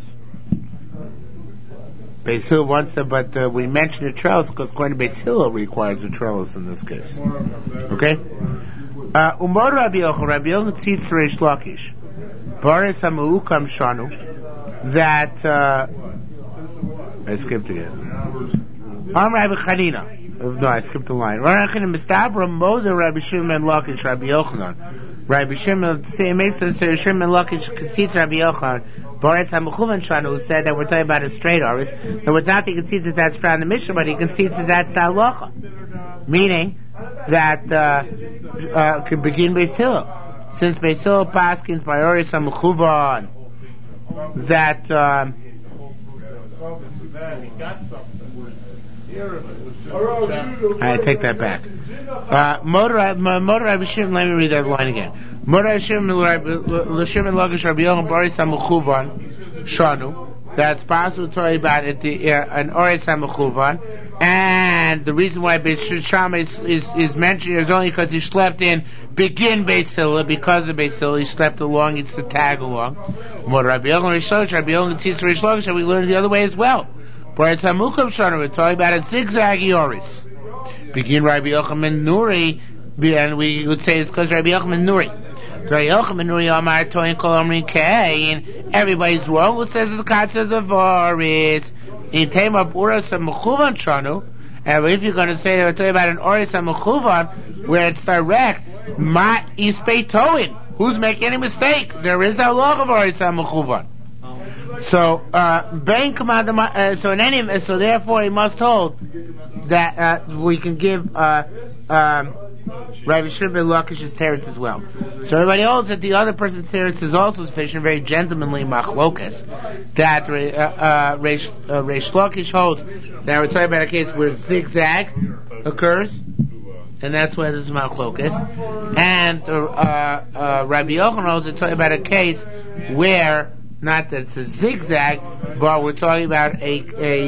Beis Hillel wants to, but we mentioned a trellis because according to Beis Hillel requires a trellis in this case. Okay? Umar Rabbi Yochanan tzitz Reish Lakish. Baris HaMeukam Shanu. That, I skipped again. Am Rabbi Chanina. No, I skipped the line. Rabbi Chanina Mistabra Moda Rabbi Shimon Lakish Rabbi Yochanan. Rabbi Shimon, it makes sense that Shimon Lakish tzitz Rabbi Yochanan. Boris HaMechuvan Shanu, who said that we're talking about a straight oris, and what's not he concedes that that's found in the Mishnah, but he concedes that that's the halacha. Meaning that could begin Beis Hillel. Since Beis Hillel paskins by Oris HaMechuvan that I take that back. Motor Rabbi Shimon, let me read that line again. Motor Rabbi Shimon Lakish Rabbi Yochanan Boris HaMechuvan Shanu. That's possible to tell you about it, an Oris HaMechuvan. And the reason why Beis Shammai is mentioned is only because he slept in begin Beis Hillel, because of Beis Hillel he slept along, it's to tag along. Motor Rabbi Yochanan Reish Lakish Rabbi Yochanan tzitz Reish Lakish, and we learned the other way as well. Whereas HaMeukam Shanu, we're talking about a zigzag oris. Begin Rabbi Yochanan Nuri, and we would say it's because Rabbi Yochanan Nuri. Rabbi Yochanan Nuri Amar Toyin Kol Omrin Kain. Everybody's wrong who says it's the concept of oris. In Tema Oris HaMechuvan Shanu, and if you're going to say that we're talking about an Oris HaMechuvan where it's direct, Ma Ispei Toin. who's making any mistake? There is a law of Oritza Mechuvan. So, so therefore he must hold that we can give Rabbi Shimon Lakish's teretz as well. So everybody holds that the other person's teretz is also sufficient, very gentlemanly machlokas. That Reish Lakish holds that we're talking about a case where zigzag occurs, and that's why this is machlokas. And Rabbi Yochanan holds it's talking about a case where not that it's a zigzag, but we're talking about a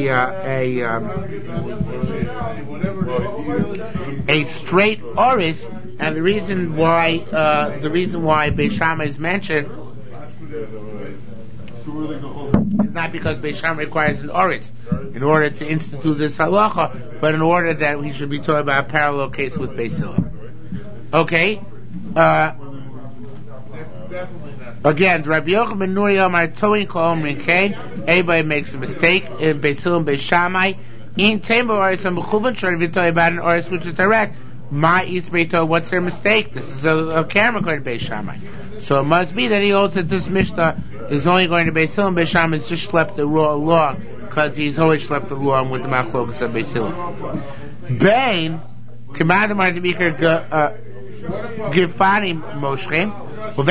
straight oris, and the reason why Beis Shammai is mentioned is not because Beis Shammai requires an oris in order to institute this halacha, but in order that we should be talking about a parallel case with Beis Hillel. Okay. Again, Rabbi Yochanan ben Nuri Omar Toin Kol Omrin Kain. Anybody makes a mistake in Beis Hillel and Beis Shammai. In Temba Oris and Mechuvan, trying to be talking about an Oris which is direct. Ma Isbeito, what's their mistake? This is a camera going to Beis Shammai. So it must be that he holds that this Mishnah is only going to Beis Hillel and Beis Shammai has just schlepped the law along, because he's always schlepped along with the Machlokas of Beis Hillel. Bain, Kamadamar Demiker Gifani Moshchin. There's a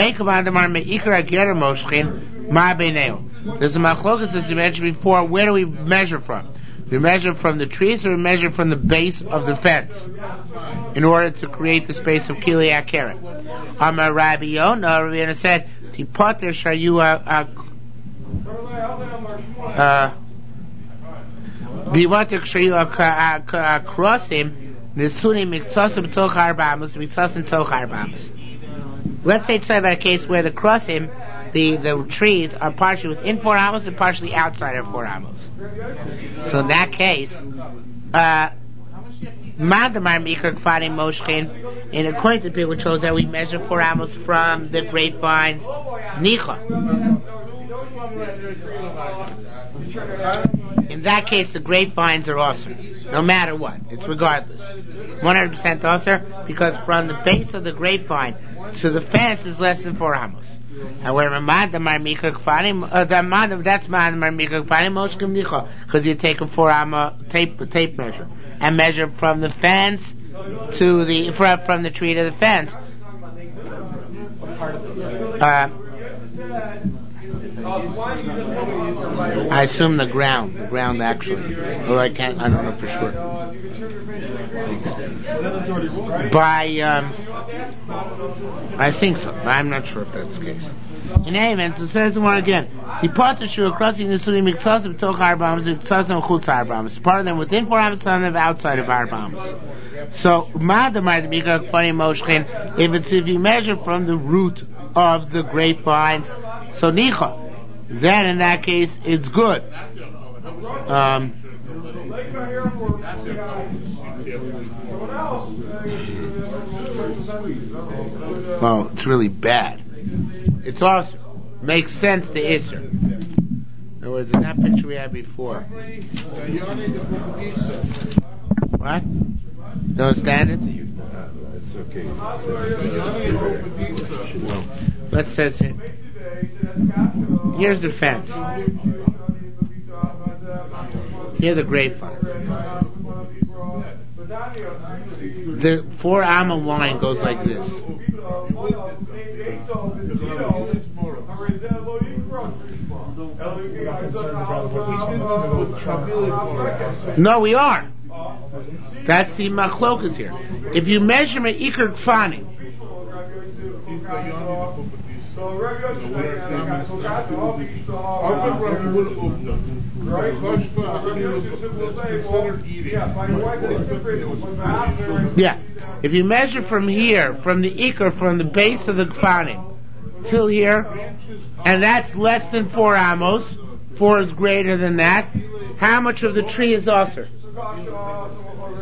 machlokas, as you mentioned before. Where do we measure from? We measure from the trees, or we measure from the base of the fence in order to create the space of Kili Akeret. Amar Rabbi Yonah, Rabbi Yonah said, Tipoter Shayu Bivatek Shayu Akrosim Nesuni Miksasim Toch Arbamus Miksasim Toch Arbamus. Let's say it's about a case where the crossim, the trees, are partially within 4 amos and partially outside of 4 amos. So in that case, Madamar Mikra Kfarim Moshchin, in according to people, which shows that we measure 4 amos from the grapevines, Nicha. In that case, the grapevines are awesome, no matter what. It's regardless. 100% awesome, because from the base of the grapevine to the fence is less than 4 amos. However, that's Madamar Mikra Kfarim Moshchin Nicha, because you take a 4 amos tape measure and measure from the fence to the from the tree to the fence. I assume the ground actually, or I don't know for sure. I think so, but I'm not sure if that's the case. In any event, it says one again. Hipotashu crossing the Sulim Miksasim Toch Arbams, Miksasim Chutz Arbams. Part of them within 4 amos, some of them outside of Arbams. So, if you measure from the root of the grapevines, so Nicha, then in that case it's good. Well, it's really bad. It's awesome. Makes sense to Isser. In other words, in that picture we had before. What? Don't stand it? It's okay. Well, let's say it. Here's the fence. Here's the grapevine. The 4 amma line goes like this. No, we are. That's the machlokas here. If you measure my ikar kfani, yeah. If you measure from here, from the ikar, from the base of the kfani till here, and that's less than 4 amos, 4 is greater than that, how much of the tree is osir?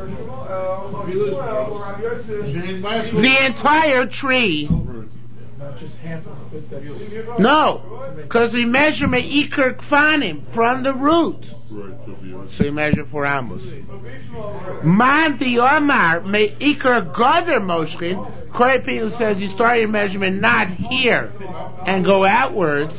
The entire tree just half of it. That's No, because we measure me'ikar kfanim from the root. So you measure 4 amos. Man the Omar me'ikar goder moshchin. Korepinu says you start your measurement not here and go outwards.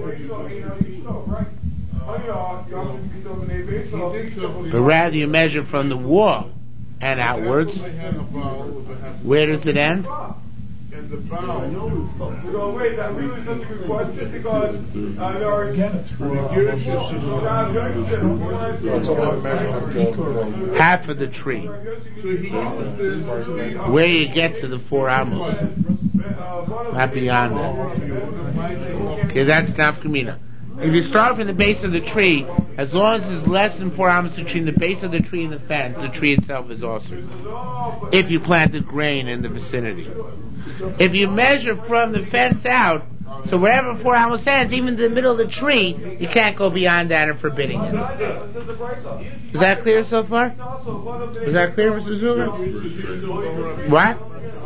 But rather you measure from the wall and outwards. Where does it end? And the bow. Wait, that really is such a good question because again, it's for half of the tree. Where you get to the 4 amos. Not beyond that. Okay, that's nafkamina. If you start from the base of the tree, as long as it's less than 4 amos between the base of the tree and the fence, the tree itself is also. If you planted grain in the vicinity. If you measure from the fence out, so wherever 4 amos ends, even in the middle of the tree, you can't go beyond that and forbidding it. Is that clear so far? Is that clear, Mr. Zuber? What?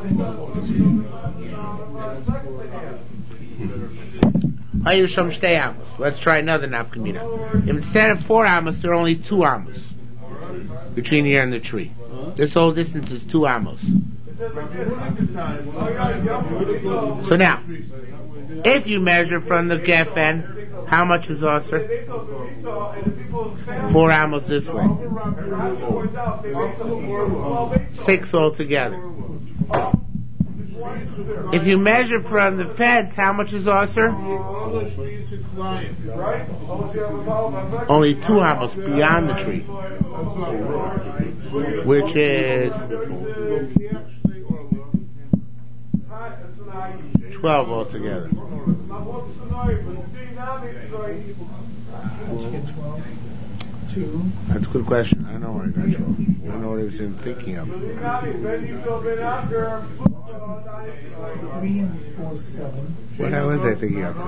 Let's try another nafkamina. Instead of 4 amos, there are only 2 amos between here and the tree. This whole distance is 2 amos. So now, if you measure from the gefen, how much is Osir? 4 amos this way. 6 altogether. If you measure from the fence, how much is Osir? Only 2 amos beyond the tree, which is 12 altogether. That's a good question. I don't know where I got 12. I don't know what I was even thinking of. 3 and 4, 7. What was I thinking of?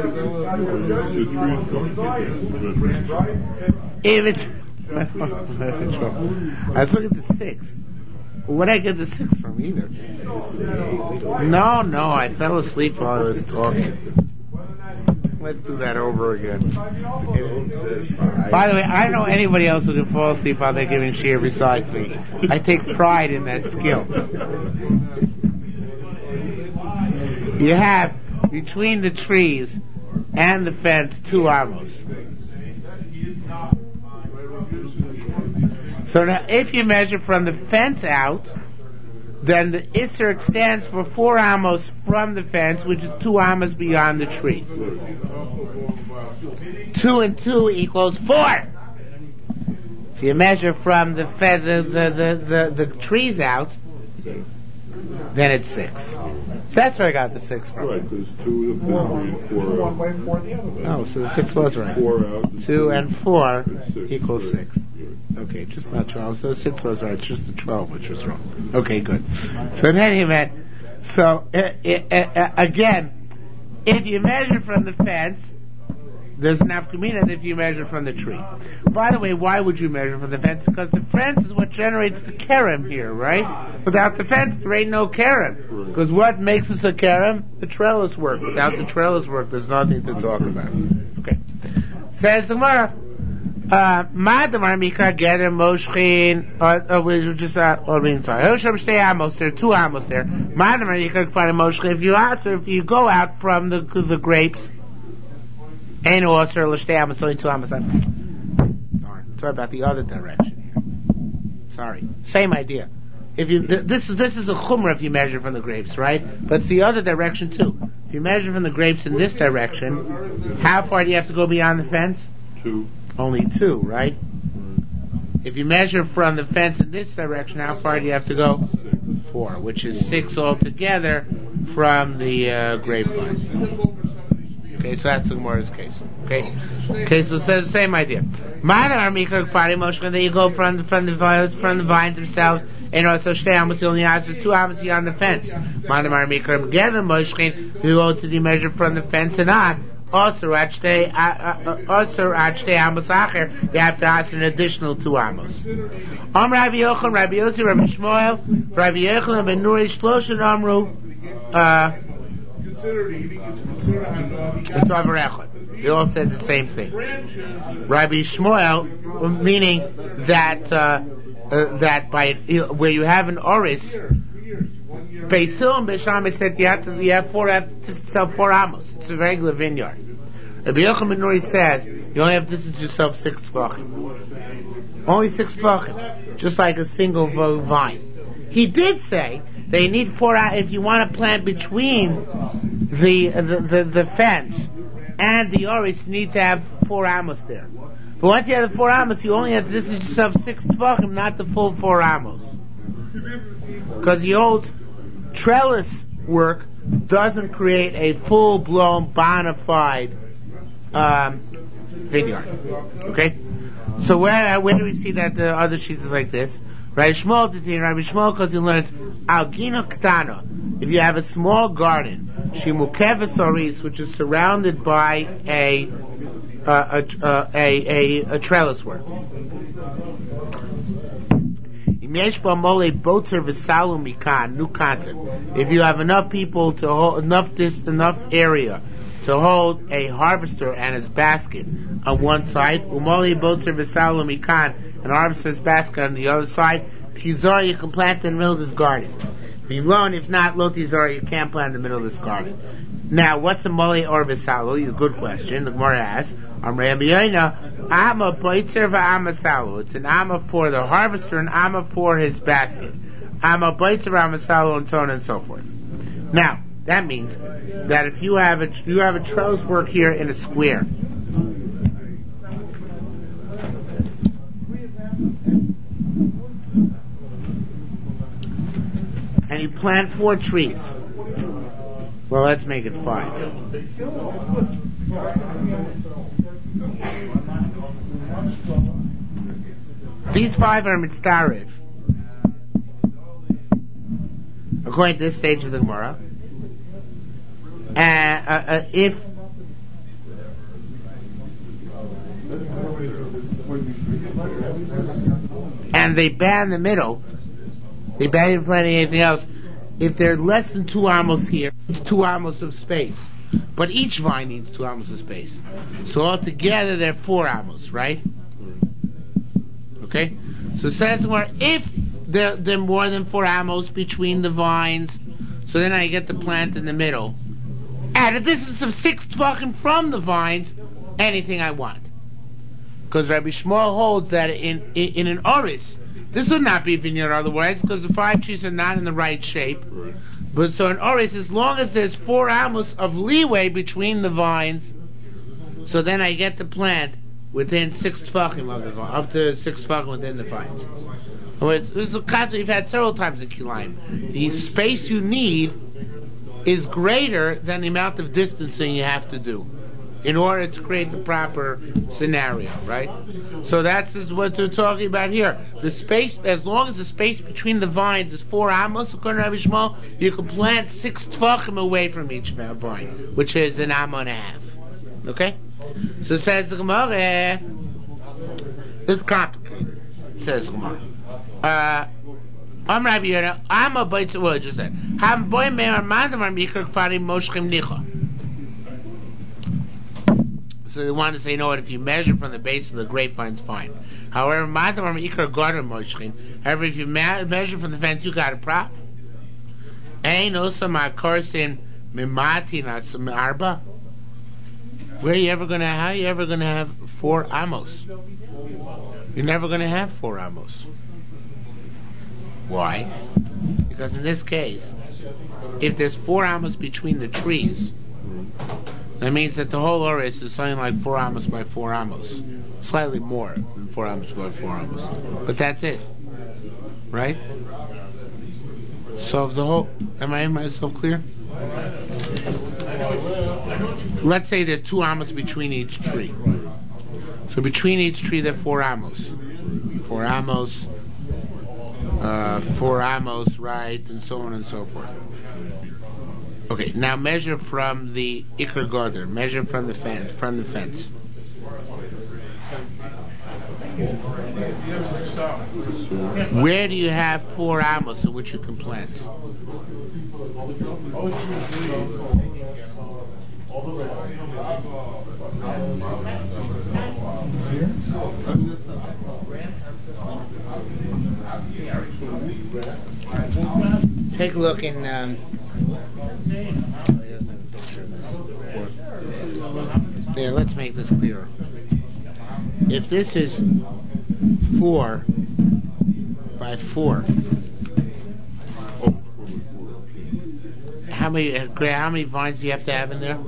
If it's I was looking at the 6. Where did I get the 6 from either? No, I fell asleep while I was talking. Let's do that over again. By the way, I don't know anybody else who can fall asleep while they're giving shir besides me. I take pride in that skill. You have between the trees and the fence 2 amos. So now, if you measure from the fence out, then the Isser extends for 4 amos from the fence, which is 2 amos beyond the tree. 2 and 2 equals 4. If you measure from the trees out, then it's 6. So that's where I got the 6 from. Right, because 2 of the 3 and 4 out. 1 by 4 the other way. Oh, so the 6 was right. 4 out. 2 and 4 6. equals 6. Okay, just not 12. So 6 was right. It's just the 12 which was wrong. Okay, good. So in any event, again, if you measure from the fence, there's an nafkamina if you measure from the tree. By the way, why would you measure from the fence? Because the fence is what generates the kerem here, right? Without the fence, there ain't no kerem. Because what makes us a kerem? The trellis work. Without the trellis work, there's nothing to talk about. Okay. Says the Gemara. Madamar Mikra Geder Moshchin, we just there are 2 amos there. Madamar Mikra Geder Moshchin. If you go out from the grapes, ain't also l'shtei amos, only 2 amos. Darn, sorry about the other direction here. Sorry, same idea. If you this is a chumrah if you measure from the grapes, right? But it's the other direction too. If you measure from the grapes in this direction, how far do you have to go beyond the fence? 2. Only 2, right? If you measure from the fence in this direction, how far do you have to go? 4, which is 6 altogether from the grapevines. Okay, so that's the Gemara's case. Okay, so it says the same idea. Then you go from the vines themselves, and also shtei amos only has 2 amos on the fence. You go to the measure from the fence and on. Also, at shtei amos acher, you have to ask an additional 2 amos. Rabbi Yochanan, Rabbi Yossi, Rabbi Shmuel, Rabbi Yochanan, Ben Nuri, Shloshen Amru, considered eating, it's considered a hot dog. It's over echad. They all said the same thing. Rabbi Shmuel, meaning that that by where you have an oris, Beis Hillel and Beis Shammai said you have to sell 4 amos. It's a regular vineyard. Rabbi Yochanan ben Nuri says you only have to distance yourself 6 tvachim. Only 6 tvachim, just like a single vine. He did say that you need 4 if you want to plant between the fence and the oris. You need to have 4 amos there. But once you have the 4 amos, you only have to distance yourself 6 tvachim, not the full 4 amos. Because the old trellis work doesn't create a full-blown, bona fide vineyard. Okay? So where do we see that the other sheet is like this? Rabbi Shmuel, because he learned Algina Ktana. If you have a small garden, Shimukeves Oris, which is surrounded by a trellis work. If you have enough people to hold enough area to hold a harvester and his basket on one side, and harvester's basket on the other side, Tizor, you can plant in the middle of this garden. If not, Lo Tizor, you can't plant in the middle of this garden. Now, what's a mole or v'salo? A good question. The Gemara asks, it's an amma for the harvester, an amma for his basket. Amma boitzer v'amasalo, and so on and so forth. Now, that means that if you have a trellis work here in a square, and you plant 4 trees. Well, let's make it 5. These 5 are mitztarev, according to this stage of the Gemara. And they ban the middle, they ban planting anything else. If they're less than 2 amos here, it's 2 amos of space. But each vine needs 2 amos of space. So altogether they're 4 amos, right? Okay? So it says where if they're more than 4 amos between the vines, so then I get the plant in the middle. At a distance of 6 tvachim from the vines, anything I want. Because Rabbi Shmuel holds that in an oris, this would not be a vineyard otherwise, because the 5 trees are not in the right shape. But so in oris, as long as there's 4 amos of leeway between the vines, so then I get the plant within 6 tvachim of the vine, up to 6 tvachim within the vines. This is a concept you've had several times in Kilayim. The space you need is greater than the amount of distancing you have to do in order to create the proper scenario, right? So that's what they're talking about here. The space, as long as the space between the vines is 4 amos, according to Rabbi Shmuel, you can plant 6 tvachim away from each vine, which is an amma and a half. Okay? So it says the Gemara, this is complicated. It says the Gemara. I'm Rabbi Yehuda. I'm a boy to what just said. Ham boy me'ar madam mikra kfarim moshchim nicha. So they want to say, you know what? If you measure from the base of the grapevine, it's fine. However, madam mikra garden moshchim. However, if you measure from the fence, you got a problem. Ain't also my korsin mimati not some arba. How are you ever gonna have 4 amos? You're never gonna have 4 amos. Why? Because in this case, if there's 4 amos between the trees, that means that the whole oris is something like 4 amos by 4 amos. Slightly more than 4 amos by 4 amos. But that's it. Right? Solves the whole... Am I so clear? Let's say there are 2 amos between each tree. So between each tree there are 4 amos. 4 amos... 4 amos, right, and so on and so forth. Okay, now measure from the ikar goder. Measure from the fence. Where do you have 4 amos in which you can plant? Take a look in. There, let's make this clearer. If this is 4 by 4, how many vines do you have to have in there?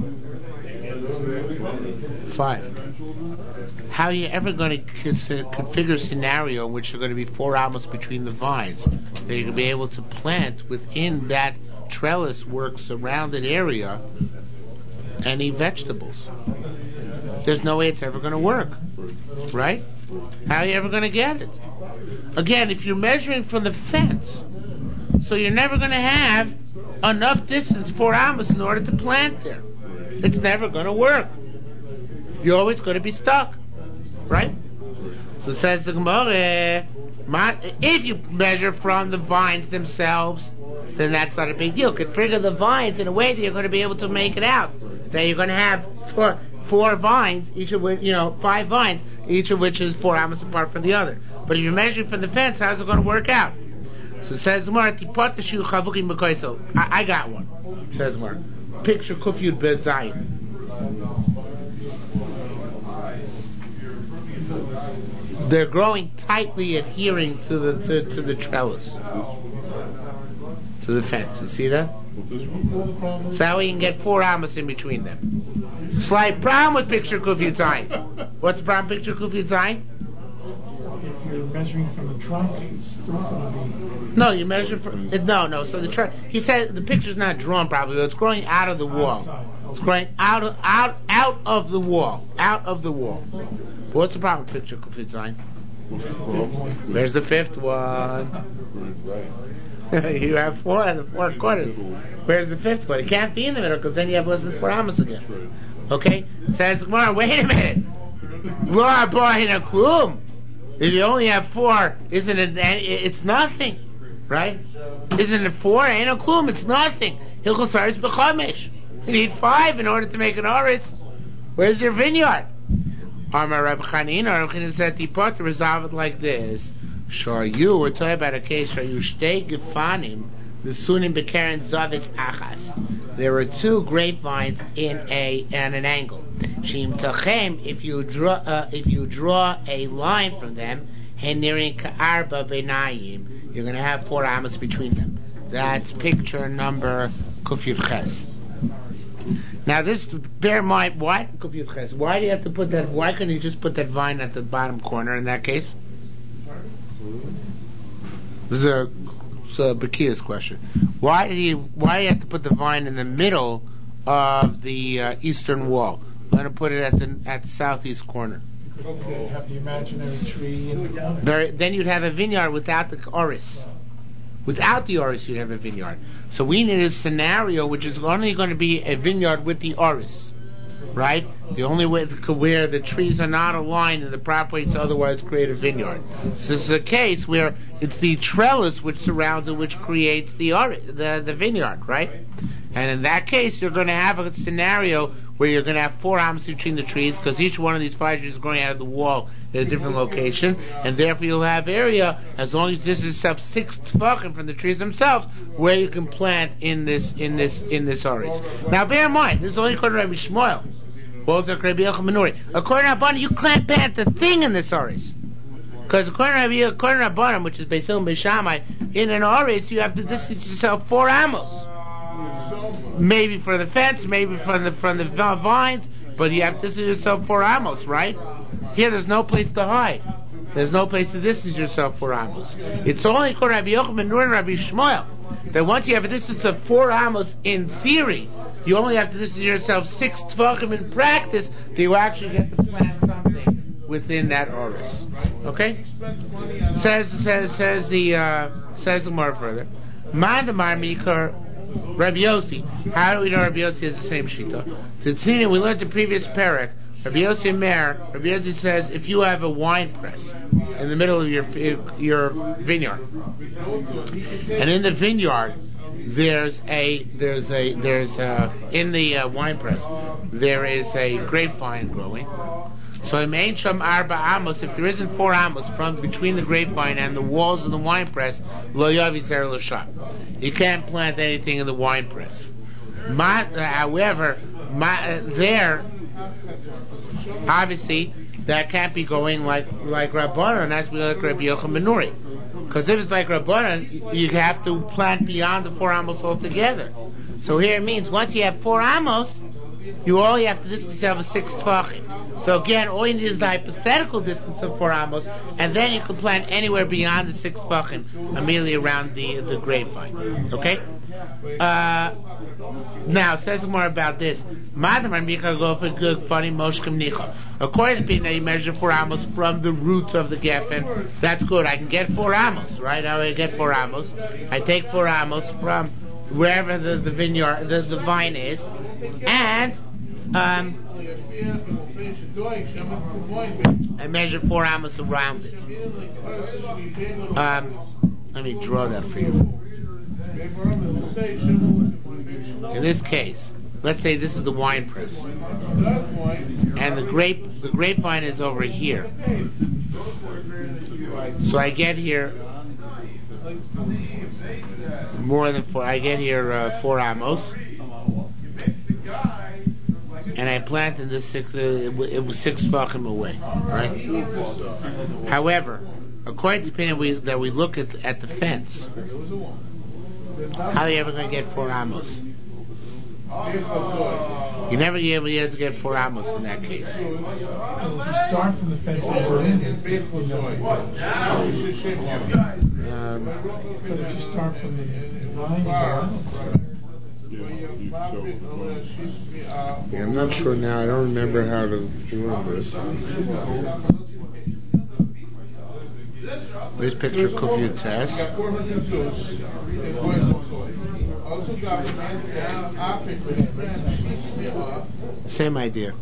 5. How are you ever going to configure a scenario in which there are going to be 4 amos between the vines that you're going to be able to plant within that trellis work surrounded area any vegetables? There's no way it's ever going to work, right? How are you ever going to get it? Again, if you're measuring from the fence, so you're never going to have enough distance 4 amos in order to plant there. It's never going to work. You're always going to be stuck, right? So says the Gemara, if you measure from the vines themselves, then that's not a big deal. Configure the vines in a way that you're going to be able to make it out. That you're going to have four vines, each of which, 5 vines, each of which is 4 amos apart from the other. But if you're measuring from the fence, how's it going to work out? So says the Gemara, I got one. Says the Gemara, picture Kufyud Bet Zayin. They're growing tightly adhering to the trellis, to the fence. You see that? So how we can get 4 amos in between them. Slight problem with picture Kufyud Zayin. What's the problem with picture Kufyud Zayin? If you're measuring from the trunk, it's still going to be... No, you measure from... No. So the trunk... He said the picture's not drawn properly, but it's growing out of the wall. Outside. It's growing out of the wall. Out of the wall. What's the problem with picture Kufyud Zayin? Where's the 5th one? You have 4 and the 4 quarters. Where's the 5th one? It can't be in the middle because then you have less than 4 amos again. Okay? Says Gemara, wait a minute. Lo boy in a klum. If you only have 4, isn't it? It's nothing, right? Isn't it 4? Ain't a klum. It's nothing. Hilchos Aretz b'chamesh. You need 5 in order to make an aretz. Where's your vineyard? Amar Reb Chanina. Reb Chanina said Tipot to resolve it like this. We're talking about a case. Shtei gefanim v'sunim bekeren zavis achas. There are 2 grapevines in an angle. Shim tachem, if you draw a line from them, henirin ka'arba benayim, you're going to have 4 amos between them. That's picture number Kufyud Ches. Now this, bear in mind, why Kufyud Ches? Why do you have to put that? Why couldn't you just put that vine at the bottom corner in that case? This is a Bakia's question. Why do you have to put the vine in the middle of the eastern wall? Let him put it at the southeast corner. Because you have the imaginary tree. Then you'd have a vineyard without the oris. Without the oris, you'd have a vineyard. So we need a scenario which is only going to be a vineyard with the oris. Right? The only way where the trees are not aligned in the proper way to otherwise create a vineyard. So this is a case where it's the trellis which surrounds it which creates the vineyard, right? And in that case, you're going to have a scenario where you're going to have 4 amos between the trees because each one of these 5 trees is growing out of the wall in a different location, and therefore you'll have area, as long as this is 6 tefachim from the trees themselves, where you can plant in this orange. Now bear in mind, this is only according to Rabbi Shmuel. According to Rabbanan, you can't plant the thing in this orange. Because according to Rabbanan, which is Beis Hillel and Beis Shammai, in an orange you have to distance yourself 4 amos. Maybe for the fence, maybe from the vines, but you have to distance yourself 4 amos, right? Here, there's no place to hide. There's no place to distance yourself 4 amos. It's only according to Rabbi Yochanan Nur and Rabbi Shmuel that once you have a distance of 4 amos in theory, you only have to distance yourself 6 tefachim in practice that you actually get to plant something within that oris. Okay? Says the more further. Mandamar Mikar Rabbi Yossi. How do we know Rabbi Yossi has the same shita? Tzini, we learned the previous parak. Rabbi Yossi says if you have a wine press in the middle of your vineyard, and in the vineyard there's in the wine press there is a grapevine growing. So if there isn't 4 amos from between the grapevine and the walls of the wine press, lo yavi zer l'sham. You can't plant anything in the wine press. However, there obviously that can't be going like Rabbanan, and that's like Rabbi Yochanan ben Nuri. Because if it's like Rabbanan, you have to plant beyond the 4 amos altogether. So here it means once you have 4 amos, you have to distance yourself 6 tvachim. So again, all you need is the hypothetical distance of 4 amos, and then you can plant anywhere beyond the 6 tvachim, immediately around the grapevine. Okay? Now, it says more about this. According to Pina, you measure 4 amos from the roots of the geffen. That's good. I can get 4 amos, right? How do I get 4 amos? I take 4 amos from wherever the vineyard, the vine is, and I measure 4 amos around it. Let me draw that for you. In this case, let's say this is the wine press, and the grapevine is over here. So I get here more than 4. I get here 4 amos, and I planted this 6. It was 6 tvachim away, right? However, according to Pina, we look at the fence. How are you ever going to get 4 amos? You're never going to be able to get 4 amos in that case. If you start from the fence and go in, but if you start from the line, I'm not sure now. I don't remember how to do this. This picture Kufiyut test. Same idea.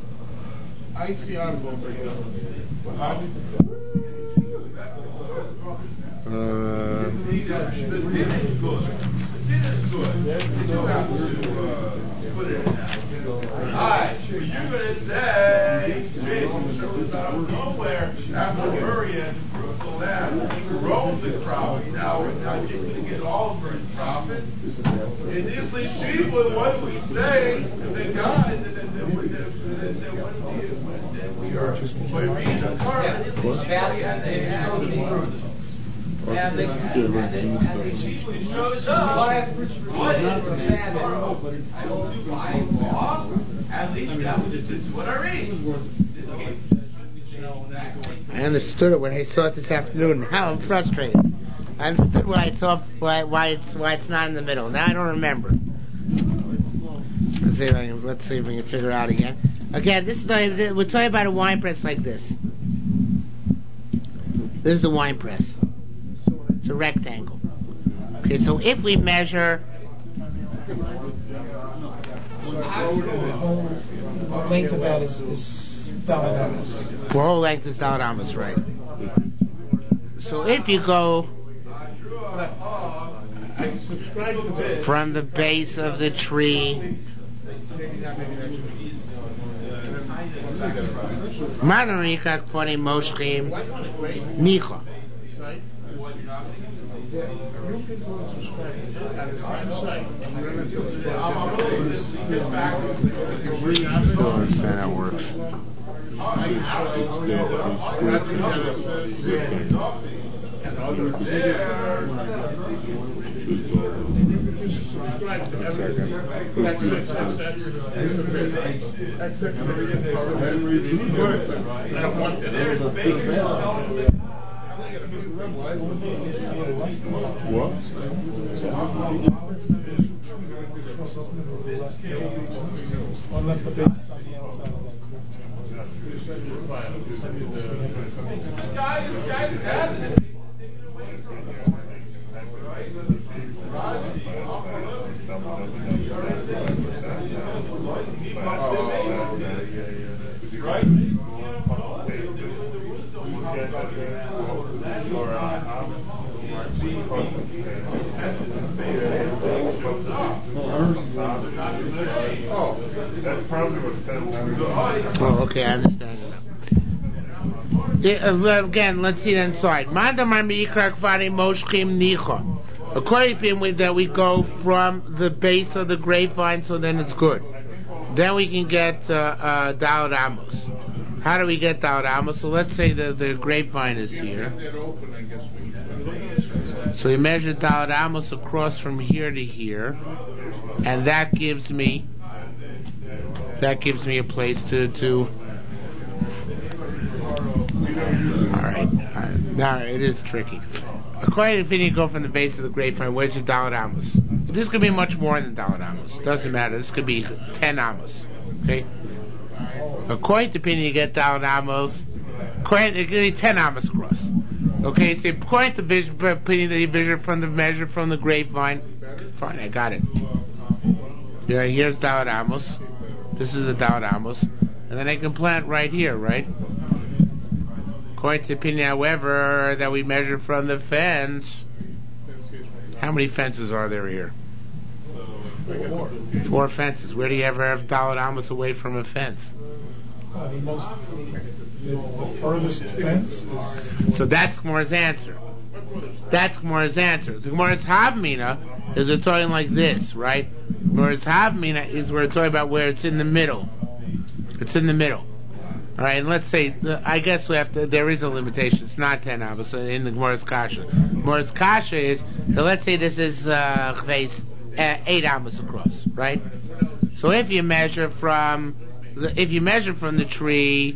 Alright, you're going to say, out of nowhere, after Uriah and fruitful land, roamed the crop. Now we're not just going to get all of his profit. In this Shiva, what do we say? The God, that we are reading the Torah. And they shows up what is the Sabbath. I don't do my law. At least that was just what I read. I understood it when I saw it this afternoon. Now I'm frustrated. I understood why it's not in the middle. Now I don't remember. Let's see if we can figure it out again. Again, we're talking about a wine press like this. This is the wine press. It's a rectangle. Okay, so if we measure the length of that is Daled Amos. The whole length is Daled Amos, right? So if you go from the base of the tree, Manarika Kvani Moshchim Nicha. I don't understand how it works. What? Unless the base is on the outside of Right? Oh, okay, I understand now. Again, let's see that inside. According to him, that we go from the base of the grapevine, so then it's good. Then we can get Dalet Amos. How do we get Dalet Amos? So let's say the grapevine is here. So you measure Dalet Amos across from here to here, and that gives me a place to. All right. Now it is tricky. According to Pini, go from the base of the grapevine. Where's your Dalet Amos? This could be much more than Dalet Amos. Doesn't matter. This could be 10 Amos. Okay. According to Pini, you get Dalet Amos. It could be 10 Amos across. Okay. So according to Pini, that you measure from the grapevine. Fine, I got it. Yeah. Here's Dalet Amos. This is the Dalet Amos, and then I can plant right here, right? According to opinion, however, that we measure from the fence. How many fences are there here? 4 fences. Where do you ever have Dalet Amos away from a fence? The furthest fence is... So that's Gemara's answer. The Gemara's Havmina is we're talking like this, right? Gemara's Havmina is we're talking about where it's in the middle. It's in the middle. All right, and let's say, I guess we have to, there is a limitation. It's not 10 Amos in the Gemara's Kasha. Gemara's Kasha is, let's say this is 8 Amos across, right? So if you measure from the tree,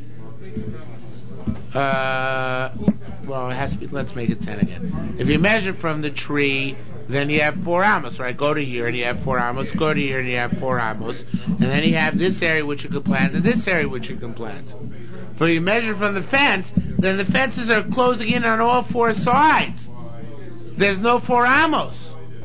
well, it has to be, let's make it 10 again. If you measure from the tree, then you have 4 Amos, right? Go to here and you have 4 Amos, go to here and you have 4 Amos, and then you have this area which you can plant and this area which you can plant. So you measure from the fence, then the fences are closing in on all 4 sides. There's no 4 Amos.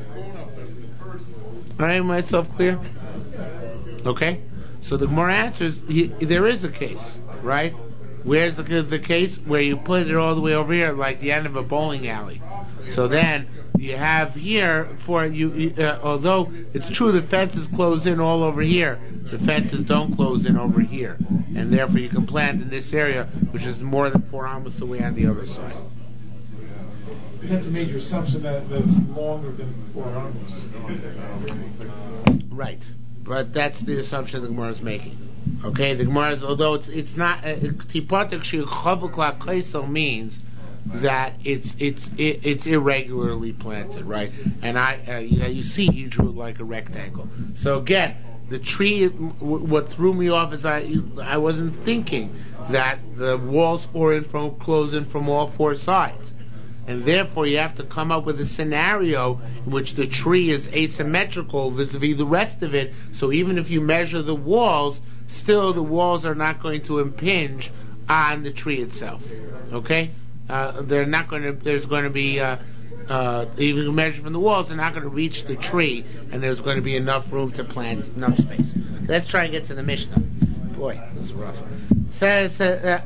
Alright, myself clear? Okay? So the Gemara answers, there is a case, right? Where's the case? Where you put it all the way over here, like the end of a bowling alley. So then, you have here, although it's true the fences close in all over here, the fences don't close in over here. And therefore you can plant in this area, which is more than 4 Amos away on the other side. That's a major assumption that it's longer than 4 Amos. Right. But that's the assumption the Gemara is making. Okay, the Gemara is, although it's not, Tipatek Shechavuk Kaisel means that it's irregularly planted, right? And you see he drew it like a rectangle. So again, the tree, what threw me off is I wasn't thinking that the walls close in from all 4 sides. And therefore you have to come up with a scenario in which the tree is asymmetrical vis-a-vis the rest of it, so even if you measure the walls, still the walls are not going to impinge on the tree itself. Okay? There's going to be, even you measure from the walls, they're not going to reach the tree, and there's going to be enough room to plant, enough space. Let's try and get to the Mishnah. Boy, this is rough. Says,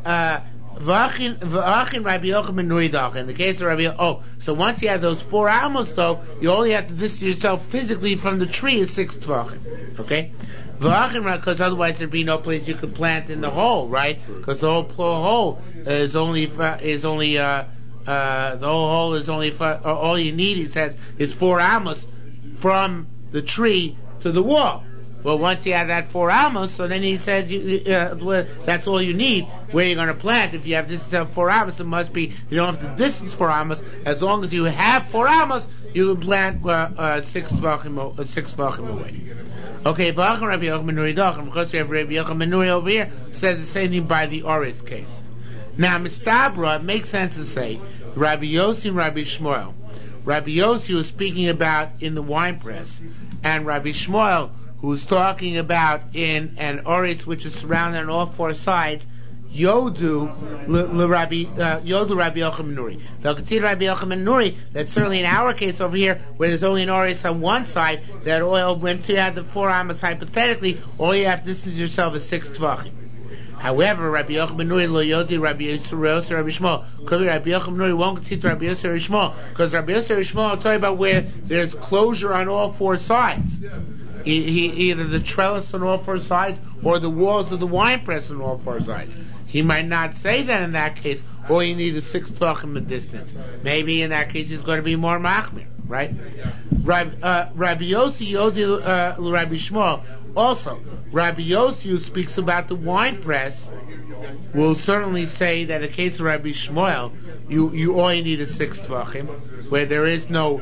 V'achin Rabbi Yochanan Nuridach. In the case of Rabbi Yochanan, so once you have those 4 Amos though, you only have to distance yourself physically from the tree is 6 Tvachim. Okay? Because otherwise there'd be no place you could plant in the hole, right? Because the whole hole is only the whole hole is only all you need, he says, is 4 Amos from the tree to the wall. Well, once you have that 4 Amos, so then he says that's all you need. Where you're going to plant? If you have this 4 Amos, it must be you don't have to distance 4 Amos. As long as you have 4 Amos, you can plant 6 Tvachim away. Okay, V'achin Rabbi Yochanan Nuridach, because we have Rabbi Yochanan Nuri over here, says the same thing by the Oris case. Now, Mistabra, it makes sense to say Rabbi Yossi and Rabbi Shmuel. Rabbi Yossi was speaking about in the wine press, and Rabbi Shmuel, who's talking about in an Oritz which is surrounded on all 4 sides, Yodu Rabbi Yochanan Nuri. They'll consider Rabbi Yochanan Nuri that certainly in our case over here, where there's only an Oritz on one side, that oil, once you have the 4 Amos hypothetically, all you have to distance yourself is 6 Tvachim. However, Rabbi Yochanan ben Nuri lo yodi Rabbi Yossi Rabbi Shmuel. Could be Rabbi Yochanan ben Nuri won't concede to Rabbi Yossi Rabbi Shmuel, because Rabbi Yossi Rabbi Shmuel, I'll tell you about where there's closure on all four sides. Either the trellis on all four sides or the walls of the wine press on all four sides. He might not say that in that case, or you need a 6 tvachim in distance. Maybe in that case he's going to be more machmir, right? Rabbi Yossi Yodi Rabbi Shmuel. Also, Rabbi Yossi, who speaks about the wine press, will certainly say that in the case of Rabbi Shmuel, you only need a 6 tvachim, where there is no,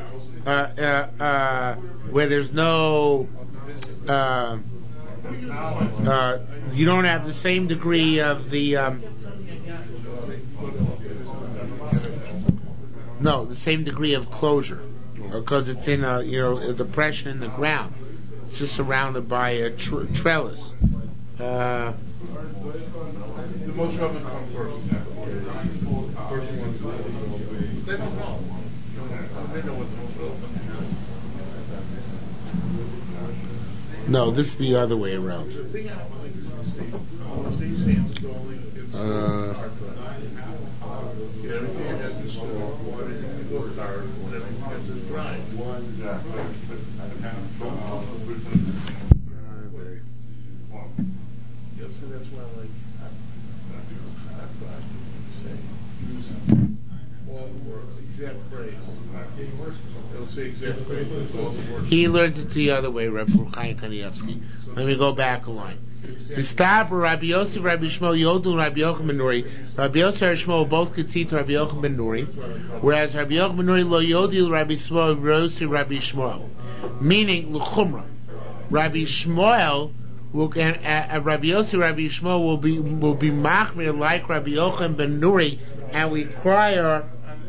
where there's no, you don't have the same degree of the, the same degree of closure, because it's in a depression in the ground. It's just surrounded by a trellis. The most common come first. First one. They don't know. They know what the most No, this is the other way around. He learned it the other way, Rabbi Chaim Kanievsky. Let me go back a line. Mistab Rabbi Yossi, Rabbi Shmuel, Yodu, Rabbi Yochanan ben Nuri. Rabbi Yossi and Shmuel both could see to Rabbi Yochanan ben Nuri, whereas Rabbi Yochanan ben Nuri lo Yodi, Rabbi Shmuel, Yossi, Rabbi Shmuel. Meaning l'chumra. Rabbi Shmuel Rabbi Yossi, Rabbi Shmuel will be machmir like Rabbi Yochanan ben Nuri, and require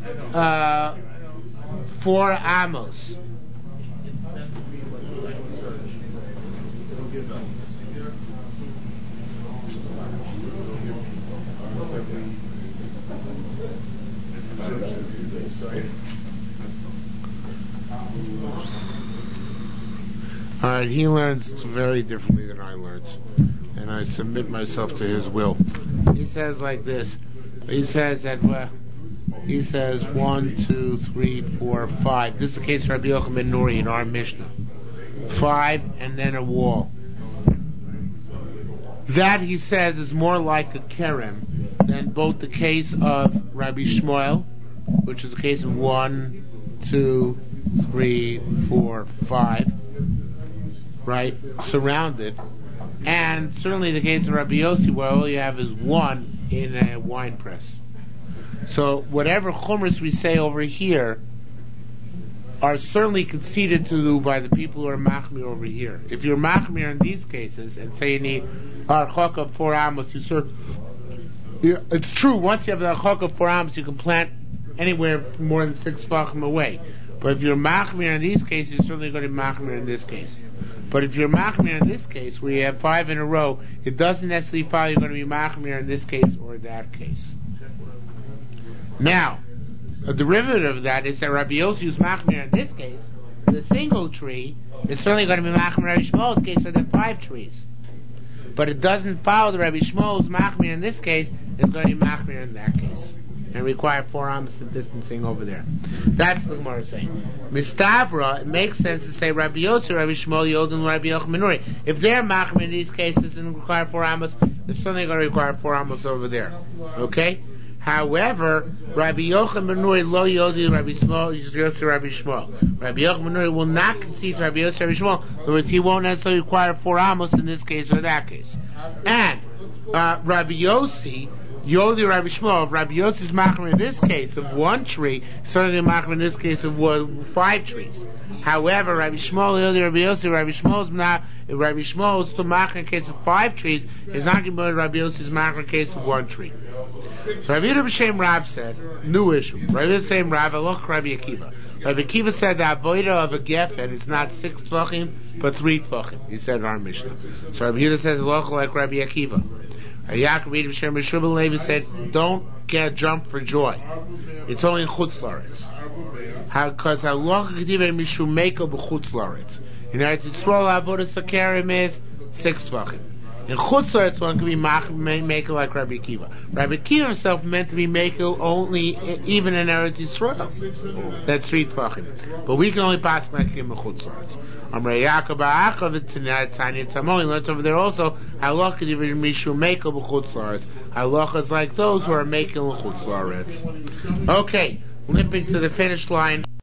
4 amos. Alright, he learns very differently than I learned, and I submit myself to his will. He says like this. He says that he says 1, 2, 3, 4, 5. This is the case of Rabbi Yochanan ben Nuri in our Mishnah. 5 and then a wall. That, he says, is more like a kerem than both the case of Rabbi Shmuel, which is the case of 1, 2, 3, 4, 5, right, surrounded, and certainly the case of Rabbi Yossi, where all you have is 1 in a wine press. So whatever chumras we say over here are certainly conceded to by the people who are machmir over here. If you're machmir in these cases and say you need archok of 4 amos, it's true, once you have the archok of 4 amos, you can plant anywhere more than 6 tvachim away. But if you're machmir in these cases, you're certainly going to be machmir in this case. But if you're machmir in this case, where you have 5 in a row, it doesn't necessarily follow you're going to be machmir in this case or that case. Now, a derivative of that is that Rabbi Yossi is machmir in this case. The single tree is certainly going to be machmir in Rabbi Shmuel's case for the 5 trees. But it doesn't follow that Rabbi Shmuel's machmir in this case is going to be machmir in that case, and require 4 amos of distancing over there. That's what the Gemara is saying. Mistabra, it makes sense to say Rabbi Yossi, Rabbi Shmuel, Yodin, Rabbi Yochanan ben Nuri. If they're machmir in these cases and require 4 amos, they're certainly going to require 4 amos over there. Okay? However, Rabbi Yochanan ben Nuri lo Yodi, Rabbi Yossi, Rabbi Shmuel. Rabbi Yochanan ben Nuri will not concede to Rabbi Yossi, Rabbi Shmuel. In other words, he won't necessarily require 4 amos in this case or that case. And Rabbi Yossi, Yodi, Rabbi Shmuel, Rabbi Yossi's machmir in this case of 1 tree, certainly machmir in this case of 5 trees. However, Rabbi Shmuel, Yodi, Rabbi Yossi, Rabbi Shmuel's not. Rabbi Shmuel is still machmir in case of 5 trees. Is not going to be Rabbi Yossi's machmir in case of 1 tree. So Rabbi Yehuda b'Shem Rav said, new issue. Rabbi Yehuda b'Shem Rav, Aloch Rabbi Akiva. Rabbi Akiva said the avodah of a gefen is not 6 tvachim, but 3 tvachim. He said in our Mishnah. So Rabbi Yehuda says, Aloch like Rabbi Akiva. Yaakov Rabbi B'Shem Shubal Levi said, don't get jump for joy. It's only in Chutz La'aretz. Because Aloch Akiva Mishum Mekel b'Chutz La'aretz. In Eretz Yisrael, avodah sakarim is 6 tvachim. In Chutzlaretz, one can be makel like Rabbi Akiva. Rabbi Akiva himself meant to be makel only even in Eretz Yisrael. That's 3 Tvachim. But we can only pass like him in Chutzlaretz. Amrei Yaakov Ba'achav Tanya Tamoni learns over there also halacha divrei mishu makel b'Chutzlaretz. Halachas like those who are makel in Chutzlaretz. Okay, limping to the finish line.